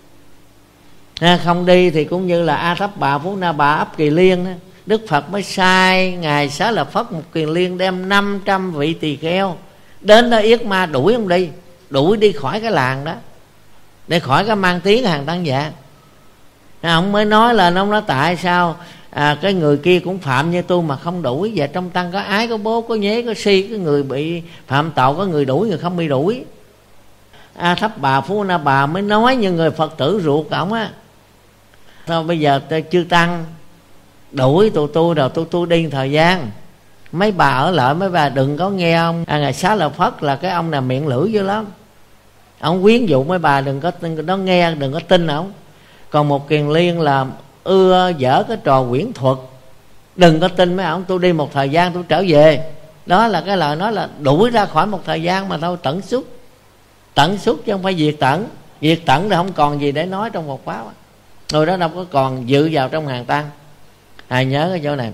À, không đi thì cũng như là A Thấp Bà Phú Na Bà ấp Kỳ Liên đó. Đức Phật mới sai ngài Xá Lợi Phất một Kiền Liên đem năm trăm vị tỳ kheo đến đó yết ma đuổi ông đi, đuổi đi khỏi cái làng đó, để khỏi cái mang tiếng hàng tăng dạ. À, ông mới nói là ông nói tại sao à, cái người kia cũng phạm như tôi mà không đuổi. Và trong tăng có ái, có bố, có nhế, có si, cái người bị phạm tội có người đuổi, người không bị đuổi. A Thấp Bà Phú Na Bà mới nói như người Phật tử ruột ổng á, thôi bây giờ chư tăng đuổi tụi tôi rồi, tôi tôi đi thời gian, mấy bà ở lại, mấy bà đừng có nghe ông à, ngài Xá Lợi Phất là cái ông nào miệng lưỡi dữ lắm, ông quyến dụ mấy bà đừng có nó nghe, đừng có tin ổng. Còn một Kiền Liên là ưa dở cái trò quyển thuật, đừng có tin mấy ông, tôi đi một thời gian tôi trở về. Đó là cái lời nói là đuổi ra khỏi một thời gian mà thôi, tẩn xuất. Tẩn xuất chứ không phải diệt tẩn. Diệt tẩn thì không còn gì để nói trong một pháp, rồi đó đâu có còn dự vào trong hàng tăng. Hãy nhớ cái chỗ này.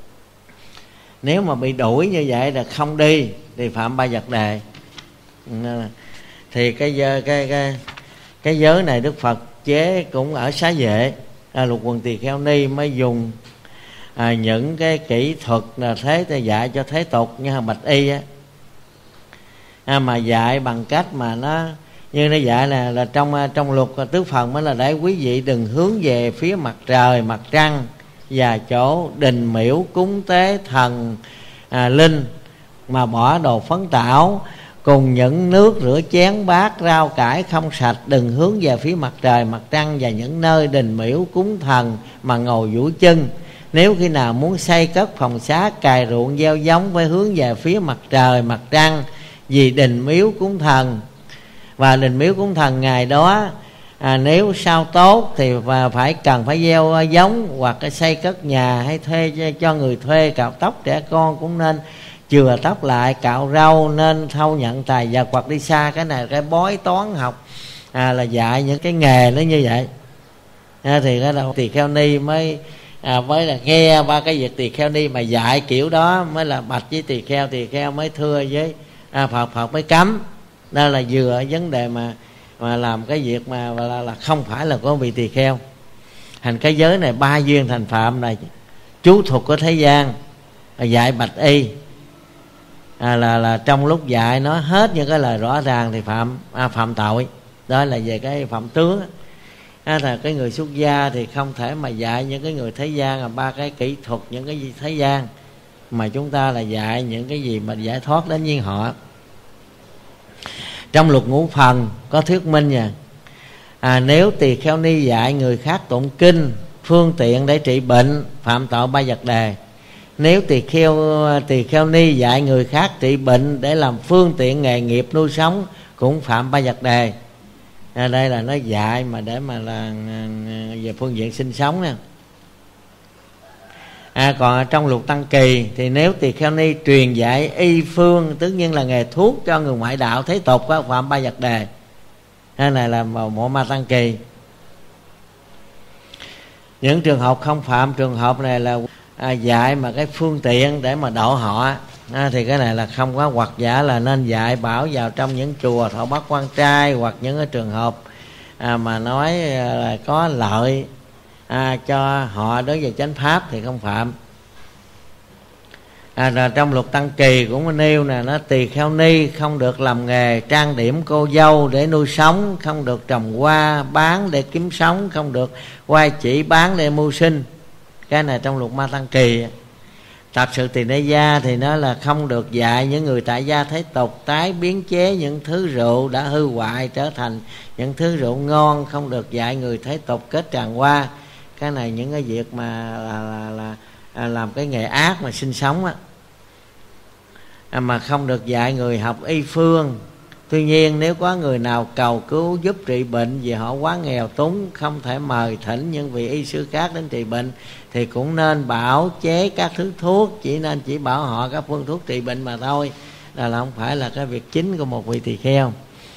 Nếu mà bị đuổi như vậy là không đi thì phạm ba vật đề. Thì cái cái cái cái giới này Đức Phật chế cũng ở Xá Vệ, à, Lục Quần Tỳ Kheo Ni mới dùng à, những cái kỹ thuật là thế để dạy cho thế tục như là Bạch Y á, à, mà dạy bằng cách mà nó như nó dạy là là trong trong luật tứ phần mới là để quý vị đừng hướng về phía mặt trời, mặt trăng và chỗ đình miễu cúng tế thần à, linh, mà bỏ đồ phấn tảo, cùng những nước rửa chén bát rau cải không sạch, đừng hướng về phía mặt trời mặt trăng và những nơi đình miễu cúng thần mà ngồi duỗi chân. Nếu khi nào muốn xây cất phòng xá, cày ruộng gieo giống, phải hướng về phía mặt trời mặt trăng, vì đình miếu cúng thần. Và đình miếu cúng thần ngày đó à, nếu sao tốt thì và phải cần phải gieo giống, hoặc cái xây cất nhà, hay thuê cho người thuê cạo tóc trẻ con cũng nên chừa tóc lại, cạo râu, nên thâu nhận tài vật hoặc đi xa. Cái này cái bói toán học à, là dạy những cái nghề nó như vậy à, thì cái đầu tỳ kheo ni mới à, mới là nghe ba cái việc tỳ kheo ni mà dạy kiểu đó, mới là bạch với tỳ kheo, tỳ kheo mới thưa với à, Phật, Phật mới cấm. Đó là vừa ở vấn đề mà mà làm cái việc mà là, là không phải là có vị tỳ kheo. Hành cái giới này ba duyên thành phạm này chú thuật của thế gian, dạy bạch y à, là là trong lúc dạy nó hết những cái lời rõ ràng thì phạm à, phạm tội. Đó là về cái phạm tướng à, là cái người xuất gia thì không thể mà dạy những cái người thế gian là ba cái kỹ thuật những cái gì thế gian, mà chúng ta là dạy những cái gì mà giải thoát đến nhiên họ. Trong luật ngũ phần có thuyết minh nha à, nếu tỳ kheo ni dạy người khác tụng kinh phương tiện để trị bệnh, phạm tội ba vật đề. Nếu tỳ kheo tỳ kheo ni dạy người khác trị bệnh để làm phương tiện nghề nghiệp nuôi sống, cũng phạm ba vật đề. À, đây là nó dạy mà để mà là về phương diện sinh sống nè. À, còn trong luật tăng kỳ thì nếu tỳ kheo ni truyền dạy y phương, tất nhiên là nghề thuốc cho người ngoại đạo thế tục có phạm ba vật đề. Cái này là một ma tăng kỳ. Những trường hợp không phạm trường hợp này là à, dạy mà cái phương tiện để mà độ họ à, thì cái này là không có, hoặc giả là nên dạy bảo vào trong những chùa thọ bắt quan trai, hoặc những cái trường hợp à, mà nói là có lợi à, cho họ đối với chánh pháp thì không phạm. À, rồi trong luật tăng kỳ cũng nêu nè, nó tỳ kheo ni không được làm nghề trang điểm cô dâu để nuôi sống, không được trồng hoa bán để kiếm sống, không được quay chỉ bán để mưu sinh. Cái này trong luật ma tăng kỳ. Tập sự tỳ ni gia thì nó là không được dạy những người tại gia thế tục tái biến chế những thứ rượu đã hư hoại trở thành những thứ rượu ngon, không được dạy người thế tục kết tràng hoa. Cái này những cái việc mà là, là, là, là làm cái nghề ác mà sinh sống á. À, mà không được dạy người học y phương. Tuy nhiên nếu có người nào cầu cứu giúp trị bệnh vì họ quá nghèo túng, không thể mời thỉnh những vị y sư khác đến trị bệnh, thì cũng nên bảo chế các thứ thuốc, chỉ nên chỉ bảo họ các phương thuốc trị bệnh mà thôi, là, là không phải là cái việc chính của một vị tỳ kheo.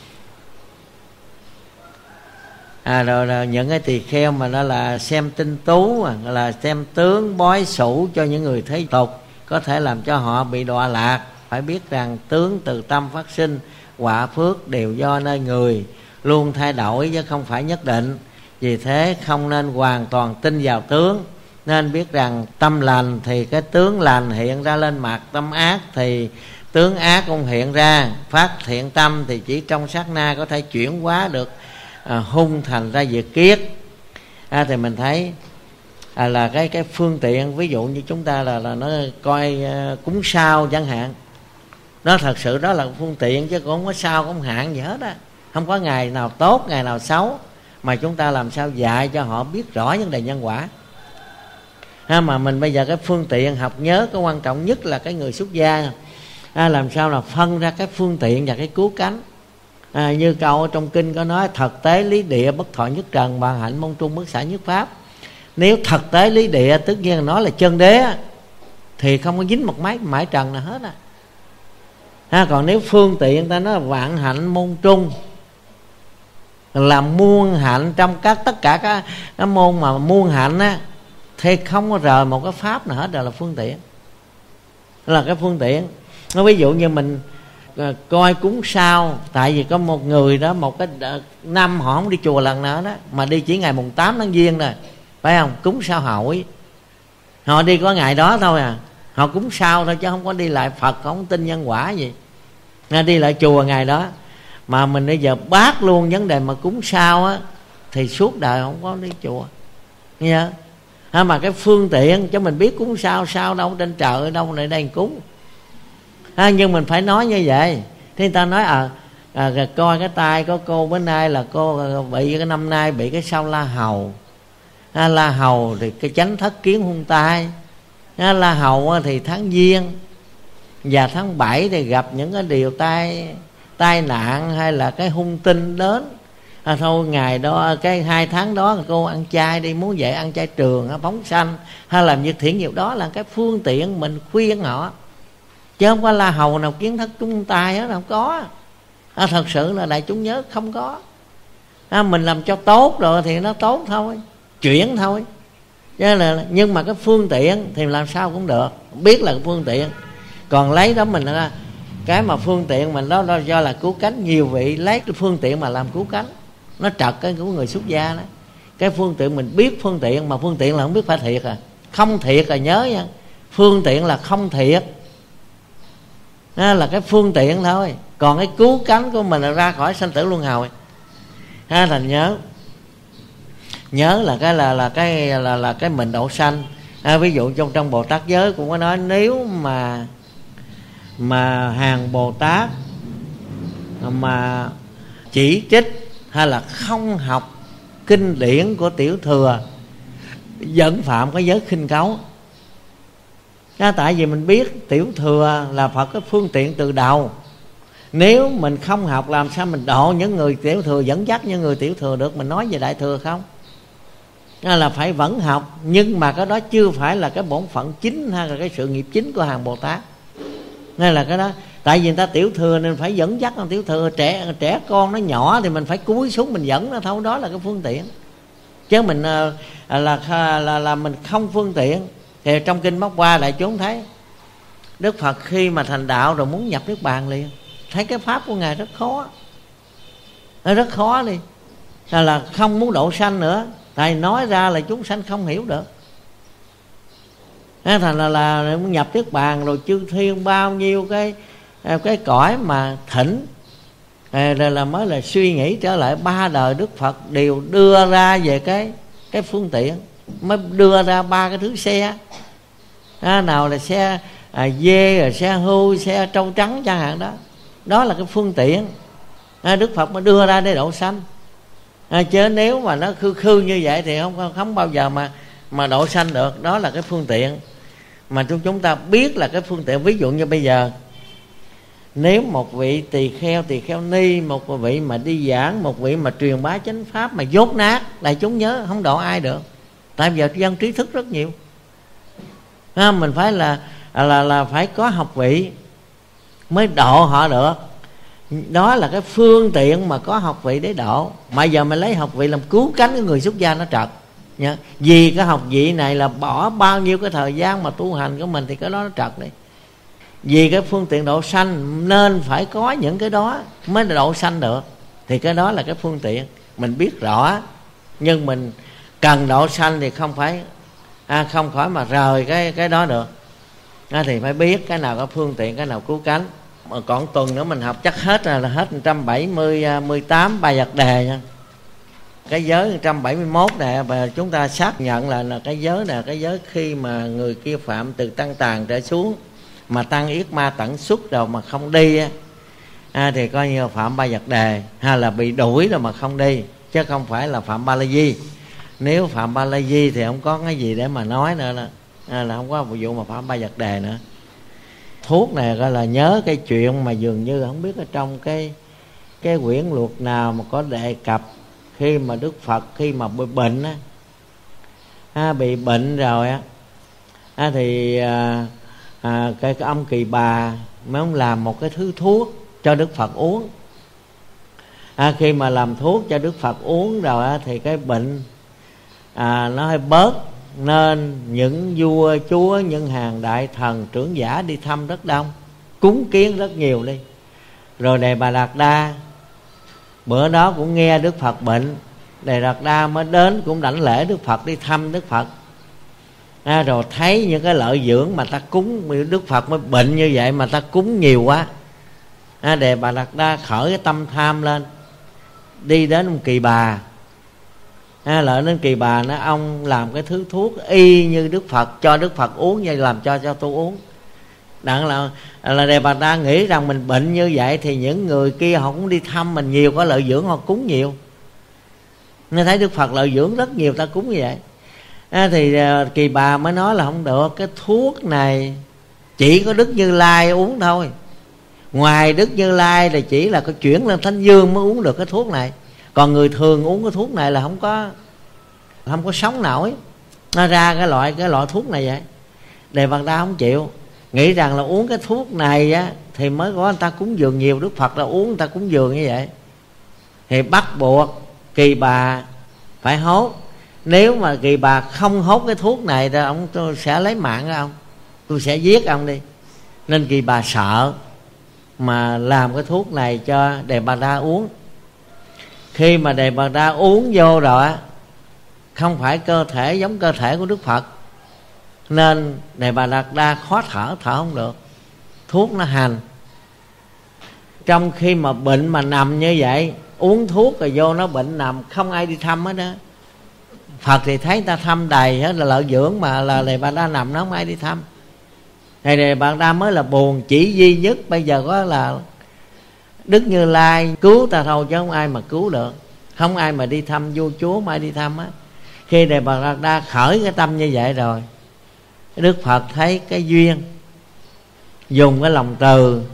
À, rồi, rồi những cái tỳ kheo mà nó là xem tinh tú, là xem tướng bói sủ cho những người thế tục, có thể làm cho họ bị đọa lạc. Phải biết rằng tướng từ tâm phát sinh, quả phước đều do nơi người, luôn thay đổi chứ không phải nhất định. Vì thế không nên hoàn toàn tin vào tướng, nên biết rằng tâm lành thì cái tướng lành hiện ra lên mặt, tâm ác thì tướng ác cũng hiện ra. Phát thiện tâm thì chỉ trong sát na có thể chuyển hóa được à, hung thành ra diệt kiết. À, thì mình thấy à, là cái cái phương tiện, ví dụ như chúng ta là là nó coi uh, cúng sao chẳng hạn, nó thật sự đó là phương tiện chứ cũng không có sao không hạn gì hết á. Không có ngày nào tốt ngày nào xấu, mà chúng ta làm sao dạy cho họ biết rõ vấn đề nhân quả. Ha, mà mình bây giờ cái phương tiện học nhớ, cái quan trọng nhất là cái người xuất gia à, làm sao là phân ra cái phương tiện và cái cứu cánh. À, như câu trong kinh có nói thật tế lý địa bất thọ nhất trần, bàn hạnh môn trung bất xả nhất pháp. Nếu thật tế lý địa tất nhiên là nó là chân đế thì không có dính một máy mãi trần nào hết à. Ha, còn nếu phương tiện ta nói là vạn hạnh môn trung, là muôn hạnh trong các tất cả các, các môn mà muôn hạnh á, thì không có rời một cái pháp nào hết, đều là phương tiện. Đó là cái phương tiện. Nó ví dụ như mình coi cúng sao, tại vì có một người đó một cái năm họ không đi chùa lần nào đó, mà đi chỉ ngày mùng tám tháng giêng rồi, phải không? Cúng sao hội, họ đi có ngày đó thôi à, họ cúng sao thôi chứ không có đi lại Phật, không tin nhân quả gì. Nghe đi lại chùa ngày đó, mà mình bây giờ bác luôn vấn đề mà cúng sao á, thì suốt đời không có đi chùa. Nghe ha, mà cái phương tiện cho mình biết cúng sao, sao đâu trên trời đâu, này đây cúng ha, nhưng mình phải nói như vậy. Thế người ta nói à, à coi cái tay có cô bữa nay là cô bị cái năm nay bị cái sao la hầu. À, la hầu thì cái chánh thất kiến hung tai. À, la hầu thì tháng giêng, và tháng bảy thì gặp những cái điều tai tai nạn hay là cái hung tinh đến. À, thôi ngày đó cái hai tháng đó cô ăn chay đi, muốn dậy ăn chay trường, phóng sanh hay làm việc thiện nghiệp, đó là cái phương tiện mình khuyên họ, chứ không có la hầu nào kiến thất chúng tai hết, không có. À, thật sự là đại chúng nhớ không có. À, mình làm cho tốt rồi thì nó tốt thôi, chuyển thôi. Chứ là, nhưng mà cái phương tiện thì làm sao cũng được, biết là cái phương tiện. Còn lấy đó mình là cái mà phương tiện mình đó, đó do là cứu cánh, nhiều vị lấy cái phương tiện mà làm cứu cánh, nó trật cái của người xuất gia đó. Cái phương tiện mình biết phương tiện, mà phương tiện là không biết phải thiệt à, không thiệt à, nhớ nha, phương tiện là không thiệt, đó là cái phương tiện thôi. Còn cái cứu cánh của mình là ra khỏi sanh tử luân hồi. Ha, thành nhớ nhớ là cái là là cái là là cái mình độ sanh. À, ví dụ trong trong Bồ Tát giới cũng có nói, nếu mà mà hàng Bồ Tát mà chỉ trích hay là không học kinh điển của Tiểu Thừa vẫn phạm cái giới khinh cấu. À, tại vì mình biết Tiểu Thừa là Phật cái phương tiện từ đầu. Nếu mình không học làm sao mình độ những người Tiểu Thừa, dẫn dắt những người Tiểu Thừa được. Mình nói về Đại Thừa không? À, là phải vẫn học, nhưng mà cái đó chưa phải là cái bổn phận chính hay là cái sự nghiệp chính của hàng Bồ Tát. Nên là cái đó, tại vì người ta Tiểu Thừa nên phải dẫn dắt con Tiểu Thừa. Trẻ trẻ con nó nhỏ thì mình phải cúi xuống mình dẫn nó thôi, đó là cái phương tiện. Chứ mình là là là, là mình không phương tiện. Thì trong kinh Bát Qua đại chúng thấy Đức Phật khi mà thành đạo rồi muốn nhập Niết Bàn liền, thấy cái pháp của Ngài rất khó, nó rất khó đi, là, là không muốn độ sanh nữa, tại nói ra là chúng sanh không hiểu được. Thế thành là, là muốn nhập Niết Bàn rồi chư thiên bao nhiêu cái cái cõi mà thỉnh, rồi là mới là suy nghĩ trở lại ba đời Đức Phật đều đưa ra về cái cái phương tiện, mới đưa ra ba cái thứ xe. À, nào là xe à, dê, rồi xe hưu, xe trâu trắng chẳng hạn đó, đó là cái phương tiện. À, Đức Phật mới đưa ra để độ sanh. À, chứ nếu mà nó khư khư như vậy thì không không bao giờ mà mà độ sanh được. Đó là cái phương tiện mà chúng chúng ta biết là cái phương tiện. Ví dụ như bây giờ nếu một vị tỳ kheo, tỳ kheo ni, một vị mà đi giảng, một vị mà truyền bá chánh pháp mà dốt nát, đại chúng nhớ không độ ai được. Tại vì giờ dân trí thức rất nhiều. À, mình phải là là là phải có học vị mới độ họ được. Đó là cái phương tiện mà có học vị để độ. Mà giờ mình lấy học vị làm cứu cánh cái người xuất gia nó trật nha. Vì cái học vị này là bỏ bao nhiêu cái thời gian mà tu hành của mình thì cái đó nó trật đi. Vì cái phương tiện độ sanh nên phải có những cái đó mới độ sanh được. Thì cái đó là cái phương tiện mình biết rõ. Nhưng mình cần độ sanh thì không phải à, không khỏi mà rời cái cái đó được. À, thì phải biết cái nào có phương tiện, cái nào cứu cánh. Mà còn tuần nữa mình học chắc hết là, là hết một trăm bảy mươi tám bài vật đề nha. Cái giới một trăm bảy mươi mốt này và chúng ta xác nhận là, là cái giới này, cái giới khi mà người kia phạm từ tăng tàn trở xuống, mà tăng yết ma tận xuất rồi mà không đi á, à, thì coi như phạm ba vật đề, hay là bị đuổi rồi mà không đi, chứ không phải là phạm ba la di. Nếu phạm ba la di thì không có cái gì để mà nói nữa đó. À, là không có một vụ mà phạm ba vật đề nữa. Thuốc này gọi là nhớ cái chuyện mà dường như không biết ở trong cái cái quyển luật nào mà có đề cập khi mà Đức Phật khi mà bị bệnh á, à, bị bệnh rồi á, à, thì à, à, cái, cái ông Kỳ Bà mới ông làm một cái thứ thuốc cho Đức Phật uống. À, khi mà làm thuốc cho Đức Phật uống rồi á, thì cái bệnh à, nó hơi bớt, nên những vua chúa, những hàng đại thần trưởng giả đi thăm rất đông, cúng kiến rất nhiều đi. Rồi Đề Bà Đạt Đa bữa đó cũng nghe Đức Phật bệnh, Đề Đạt Đa mới đến cũng đảnh lễ Đức Phật, đi thăm Đức Phật. À, rồi thấy những cái lợi dưỡng mà ta cúng, Đức Phật mới bệnh như vậy mà ta cúng nhiều quá. À, Đề Bà Đạt Đa khởi cái tâm tham lên, đi đến ông Kỳ Bà. À, lợi đến Kỳ Bà nói ông làm cái thứ thuốc y như Đức Phật, cho Đức Phật uống, vậy làm cho cho tôi uống. Đặng là là Đề Bà Đa nghĩ rằng mình bệnh như vậy thì những người kia họ cũng đi thăm mình nhiều, có lợi dưỡng họ cúng nhiều. Nên thấy Đức Phật lợi dưỡng rất nhiều, ta cúng như vậy. À, thì Kỳ Bà mới nói là không được, cái thuốc này chỉ có Đức Như Lai uống thôi. Ngoài Đức Như Lai là chỉ là có chuyển lên Thánh Dương mới uống được cái thuốc này. Còn người thường uống cái thuốc này là không có không có sống nổi. Nó ra cái loại cái loại thuốc này vậy. Đề Bà Đa không chịu, nghĩ rằng là uống cái thuốc này á thì mới có người ta cúng dường nhiều. Đức Phật là uống người ta cúng dường như vậy. Thì bắt buộc Kỳ Bà phải hốt. Nếu mà Kỳ Bà không hốt cái thuốc này thì ông tôi sẽ lấy mạng ra ông, tôi sẽ giết ông đi. Nên Kỳ Bà sợ mà làm cái thuốc này cho Đề Bà Đa uống. Khi mà Đề Bà Đa uống vô rồi á, không phải cơ thể giống cơ thể của Đức Phật, nên Đề Bà Đa khó thở, thở không được, thuốc nó hành. Trong khi mà bệnh mà nằm như vậy, uống thuốc rồi vô nó bệnh nằm, không ai đi thăm hết đó. Phật thì thấy người ta thăm đầy hết là lợi dưỡng, mà là Đề Bà Đa nằm nó không ai đi thăm. Thì Đề Bà Đa mới là buồn. Chỉ duy nhất bây giờ có là Đức Như Lai cứu ta thôi, chứ không ai mà cứu được. Không ai mà đi thăm vua chúa, mà ai đi thăm á. Khi Đề Bà Đa khởi cái tâm như vậy rồi, Đức Phật thấy cái duyên, dùng cái lòng từ,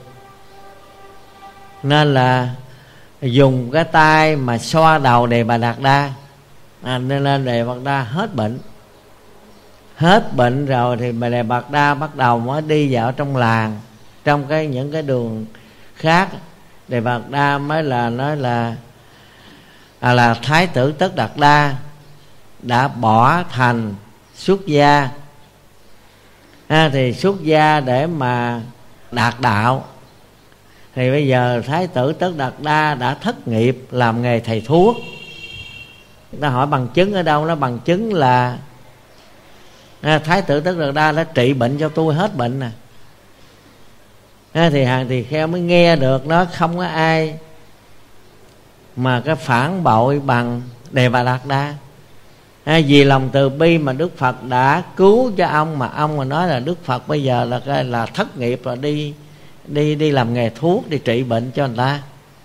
nên là dùng cái tay mà xoa đầu Đề Bà Đa, à, nên là Đề Bà Đa hết bệnh. Hết bệnh rồi thì bà Đề Bà Đa bắt đầu mới đi vào trong làng, trong cái những cái đường khác. Đề Bà Đa mới là nói là à, là Thái tử Tất Đạt Đa đã bỏ thành xuất gia, à, thì xuất gia để mà đạt đạo. Thì bây giờ Thái tử Tất Đạt Đa đã thất nghiệp làm nghề thầy thuốc. Người ta hỏi bằng chứng ở đâu? Nó bằng chứng là à, Thái tử Tất Đạt Đa đã trị bệnh cho tôi hết bệnh nè. À, thì hàng tỳ kheo mới nghe được nó, không có ai mà cái phản bội bằng Đề Bà Đạt Đa. À, vì lòng từ bi mà Đức Phật đã cứu cho ông, mà ông mà nói là Đức Phật bây giờ là cái là thất nghiệp, là đi đi đi làm nghề thuốc, đi trị bệnh cho người ta.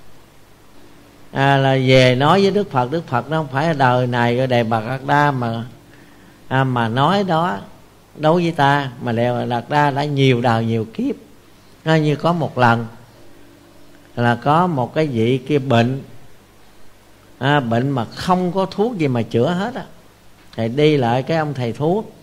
À, là về nói với Đức Phật, Đức Phật nó không phải là đời này rồi Đề Bà Đạt Đa mà à, mà nói đó đối với ta, mà Đề Bà Đạt Đa đã nhiều đời nhiều kiếp. Nó như có một lần là có một cái vị kia bệnh, à, bệnh mà không có thuốc gì mà chữa hết á. Thầy đi lại cái ông thầy thuốc,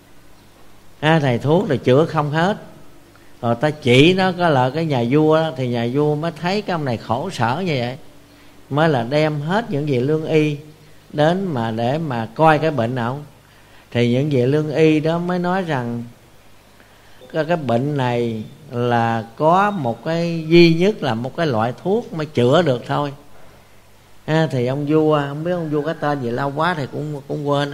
à, thầy thuốc rồi chữa không hết. Rồi ta chỉ nó có là cái nhà vua đó, thì nhà vua mới thấy cái ông này khổ sở như vậy, mới là đem hết những vị lương y đến mà để mà coi cái bệnh nào. Thì những vị lương y đó mới nói rằng cái, cái bệnh này là có một cái duy nhất là một cái loại thuốc mới chữa được thôi. À, thì ông vua, không biết ông vua cái tên gì lâu quá thì cũng cũng quên.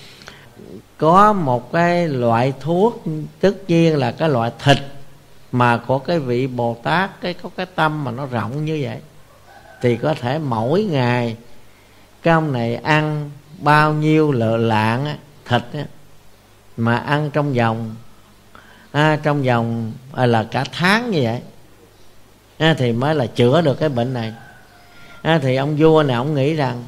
Có một cái loại thuốc, tất nhiên là cái loại thịt mà của cái vị Bồ Tát, cái có cái tâm mà nó rộng như vậy, thì có thể mỗi ngày cái ông này ăn bao nhiêu lợ lạng á, thịt á, mà ăn trong vòng à, trong vòng à, là cả tháng như vậy, à, thì mới là chữa được cái bệnh này. À, thì ông vua này ông nghĩ rằng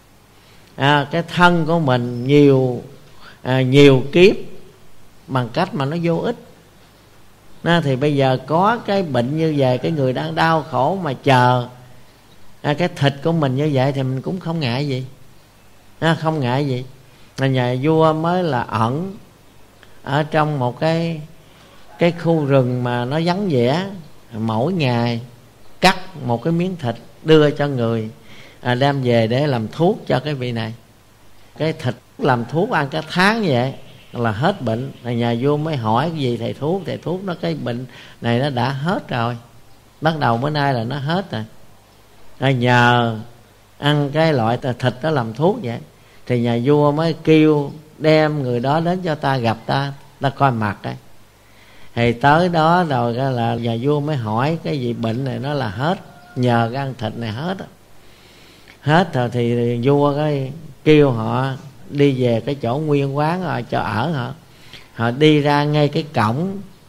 à, cái thân của mình nhiều à, nhiều kiếp bằng cách mà nó vô ích. À, thì bây giờ có cái bệnh như vậy, cái người đang đau khổ mà chờ à, cái thịt của mình như vậy thì mình cũng không ngại gì, à, không ngại gì. Là nhà vua mới là ẩn ở trong một cái cái khu rừng mà nó vắng vẻ, mỗi ngày cắt một cái miếng thịt đưa cho người à, đem về để làm thuốc cho cái vị này. Cái thịt làm thuốc ăn cả tháng như vậy là hết bệnh. Là nhà vua mới hỏi cái gì thầy thuốc, thầy thuốc nó cái bệnh này nó đã hết rồi, bắt đầu bữa nay là nó hết rồi. À, nhờ ăn cái loại thịt đó làm thuốc vậy, thì nhà vua mới kêu đem người đó đến cho ta gặp ta, ta coi mặt ấy. Thì tới đó rồi là nhà vua mới hỏi cái gì bệnh này, nó là hết, nhờ cái ăn thịt này hết á. Hết rồi thì vua cái kêu họ đi về cái chỗ nguyên quán rồi cho ở họ. Họ đi ra ngay cái cổng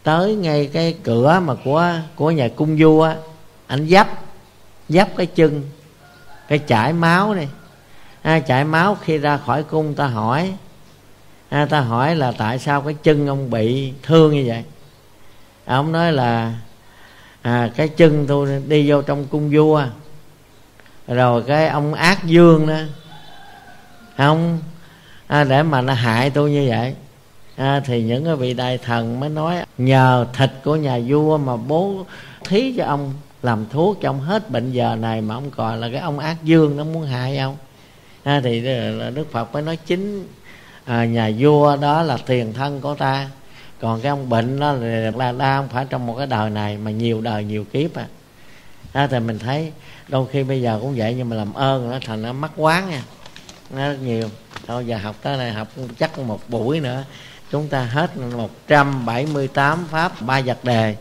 tới ngay cái cửa mà của của nhà cung vua, ảnh dấp dấp cái chân, cái chảy máu này, à, chảy máu khi ra khỏi cung ta hỏi, à, ta hỏi là tại sao cái chân ông bị thương như vậy. À, ông nói là à, cái chân tôi đi vô trong cung vua, rồi cái ông ác dương đó không, à, để mà nó hại tôi như vậy. À, thì những cái vị đại thần mới nói nhờ thịt của nhà vua mà bố thí cho ông, làm thuốc cho ông hết bệnh giờ này, mà ông còn là cái ông ác dương nó muốn hại ông. À, thì Đức Phật mới nói chính à, nhà vua đó là tiền thân của ta, còn cái ông bệnh đó là, là đa không phải trong một cái đời này mà nhiều đời nhiều kiếp. À, à thì mình thấy đôi khi bây giờ cũng vậy, nhưng mà làm ơn nó thành nó mắc quán nha, nó rất nhiều. Thôi giờ học tới này học chắc một buổi nữa chúng ta hết một trăm bảy mươi tám pháp ba vật đề.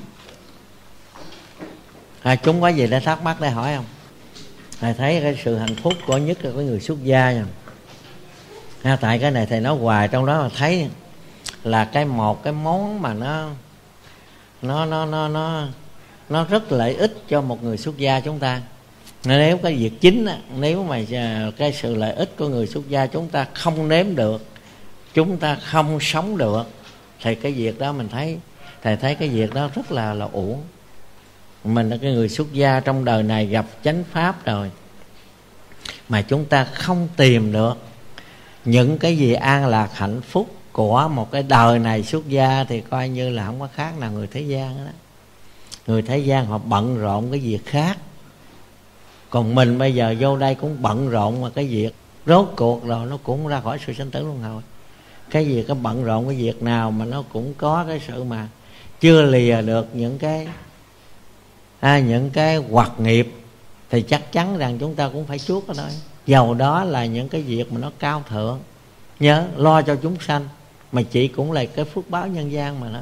À, chúng có gì để thắc mắc để hỏi không? Thầy thấy cái sự hạnh phúc của nhất là cái người xuất gia nha. À, tại cái này thầy nói hoài, trong đó mà thấy là cái một cái món mà nó nó nó nó nó nó rất lợi ích cho một người xuất gia chúng ta. Nếu cái việc chính á, nếu mà cái sự lợi ích của người xuất gia chúng ta không nếm được, chúng ta không sống được, thì cái việc đó mình thấy, thầy thấy cái việc đó rất là là uổng. Mình là cái người xuất gia trong đời này gặp chánh pháp rồi mà chúng ta không tìm được những cái gì an lạc hạnh phúc của một cái đời này xuất gia, thì coi như là không có khác nào người thế gian đó. Người thế gian họ bận rộn cái việc khác, còn mình bây giờ vô đây cũng bận rộn mà cái việc rốt cuộc rồi nó cũng ra khỏi sự sanh tử luân hồi. Cái gì cái bận rộn cái việc nào mà nó cũng có cái sự mà chưa lìa được những cái à, những cái hoạt nghiệp, thì chắc chắn rằng chúng ta cũng phải chuốc ở đó. Dầu đó là những cái việc mà nó cao thượng, nhớ lo cho chúng sanh, mà chỉ cũng là cái phước báo nhân gian mà thôi.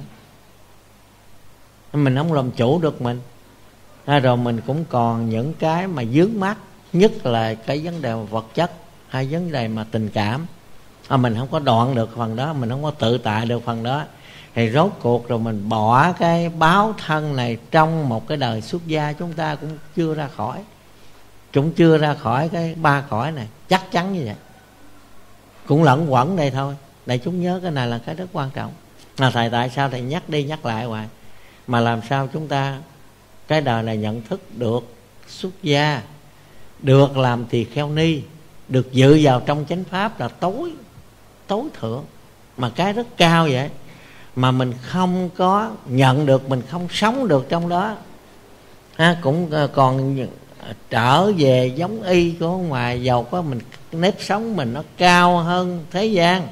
Mình không làm chủ được mình, à, rồi mình cũng còn những cái mà vướng mắc, nhất là cái vấn đề vật chất hay vấn đề mà tình cảm. À, mình không có đoạn được phần đó, mình không có tự tại được phần đó, thì rốt cuộc rồi mình bỏ cái báo thân này trong một cái đời xuất gia, chúng ta cũng chưa ra khỏi, cũng chưa ra khỏi cái ba cõi này, chắc chắn như vậy. Cũng lẫn quẩn đây thôi. Để chúng nhớ cái này là cái rất quan trọng. Mà thầy tại sao thầy nhắc đi nhắc lại hoài, mà làm sao chúng ta cái đời này nhận thức được xuất gia, được làm tỳ kheo ni, được dự vào trong chánh pháp là tối tối thượng, mà cái rất cao vậy, mà mình không có nhận được, mình không sống được trong đó, à, cũng còn trở về giống y của ngoài. Dầu có mình nếp sống mình nó cao hơn thế gian,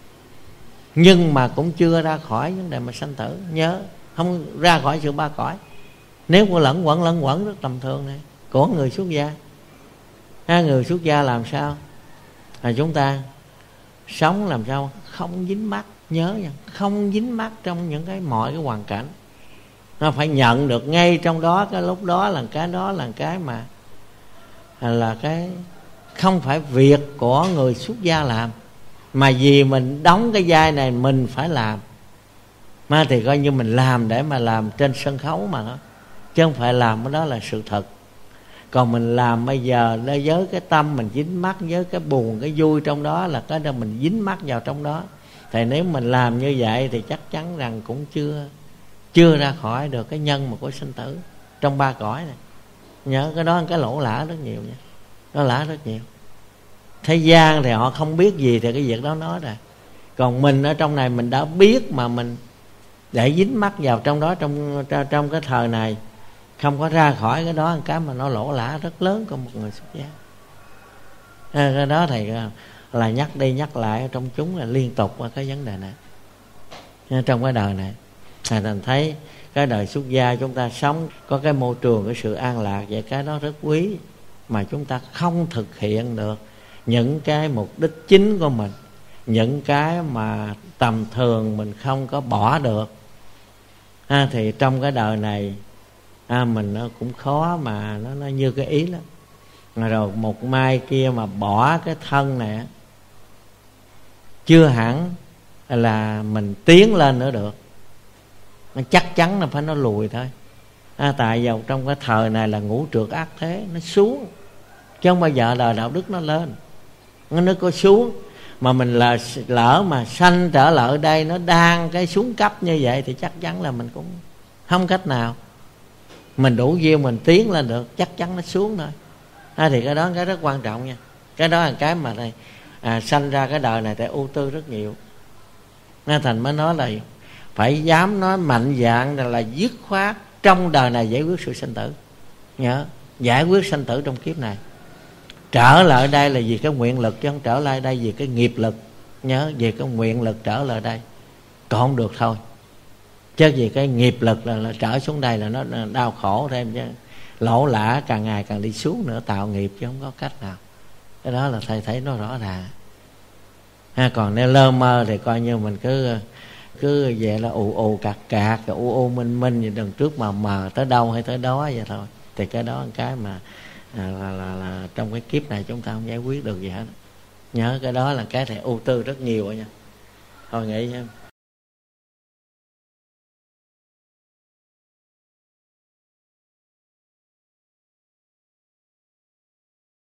nhưng mà cũng chưa ra khỏi vấn đề mà sanh tử. Nhớ không ra khỏi sự ba cõi. Nếu có lẫn quẩn lẫn quẩn rất tầm thường này của người xuất gia. À, người xuất gia làm sao là chúng ta sống làm sao không dính mắc. Nhớ nha, không dính mắc trong những cái mọi cái hoàn cảnh. Nó phải nhận được ngay trong đó, cái lúc đó là cái đó là cái mà là cái không phải việc của người xuất gia làm, mà vì mình đóng cái vai này mình phải làm, mà thì coi như mình làm để mà làm trên sân khấu mà đó, chứ không phải làm cái đó là sự thật. Còn mình làm bây giờ với cái tâm mình dính mắc, với cái buồn cái vui trong đó, là cái đó mình dính mắc vào trong đó. Thì nếu mình làm như vậy thì chắc chắn rằng cũng chưa chưa ra khỏi được cái nhân mà của sinh tử trong ba cõi này. Nhớ cái đó cái lỗ lã rất nhiều nha, nó lã rất nhiều. Thế gian thì họ không biết gì thì cái việc đó nói rồi, còn mình ở trong này mình đã biết mà mình để dính mắc vào trong đó, trong trong cái thời này không có ra khỏi cái đó, cái mà nó lỗ lã rất lớn của một người xuất gia. À, cái đó thầy là nhắc đi nhắc lại trong chúng là liên tục qua cái vấn đề này. À, trong cái đời này thầy thành thấy cái đời xuất gia chúng ta sống có cái môi trường, cái sự an lạc vậy, cái đó rất quý, mà chúng ta không thực hiện được những cái mục đích chính của mình, những cái mà tầm thường mình không có bỏ được, à, thì trong cái đời này à, mình nó cũng khó mà nó, nó như cái ý lắm. Rồi một mai kia mà bỏ cái thân này chưa hẳn là mình tiến lên nữa được. nó chắc chắn là phải nó lùi thôi. À, tại vào trong cái thời này là ngũ trượt ác thế, nó xuống chứ không bao giờ đời đạo đức nó lên. Nó có xuống mà mình là lỡ mà sanh trở lại ở đây nó đang cái xuống cấp như vậy thì chắc chắn là mình cũng không cách nào mình đủ duyên mình tiến lên được, chắc chắn nó xuống thôi. À, thì cái đó cái rất quan trọng nha. Cái đó là cái mà này à, sanh ra cái đời này tại ưu tư rất nhiều. Nên thành mới nói là phải dám nói mạnh dạn là, là dứt khoát trong đời này giải quyết sự sanh tử. Nhớ giải quyết sanh tử trong kiếp này. Trở lại đây là vì cái nguyện lực chứ không trở lại đây vì cái nghiệp lực. Nhớ vì cái nguyện lực trở lại đây còn không được thôi, chứ vì cái nghiệp lực là, là trở xuống đây là nó đau khổ thêm chứ. Lỗ lã càng ngày càng đi xuống nữa, tạo nghiệp chứ không có cách nào. Cái đó là thầy thấy nó rõ ràng. Ha, còn nếu lơ mơ thì coi như mình cứ cứ vậy là ù ù cạc cạc, u u minh minh vậy, đằng trước mờ mờ tới đâu hay tới đó vậy thôi. Thì cái đó là cái mà à, là, là, là trong cái kiếp này chúng ta không giải quyết được gì hết. Nhớ cái đó là cái thầy ưu tư rất nhiều rồi nha. Thôi nghĩ xem.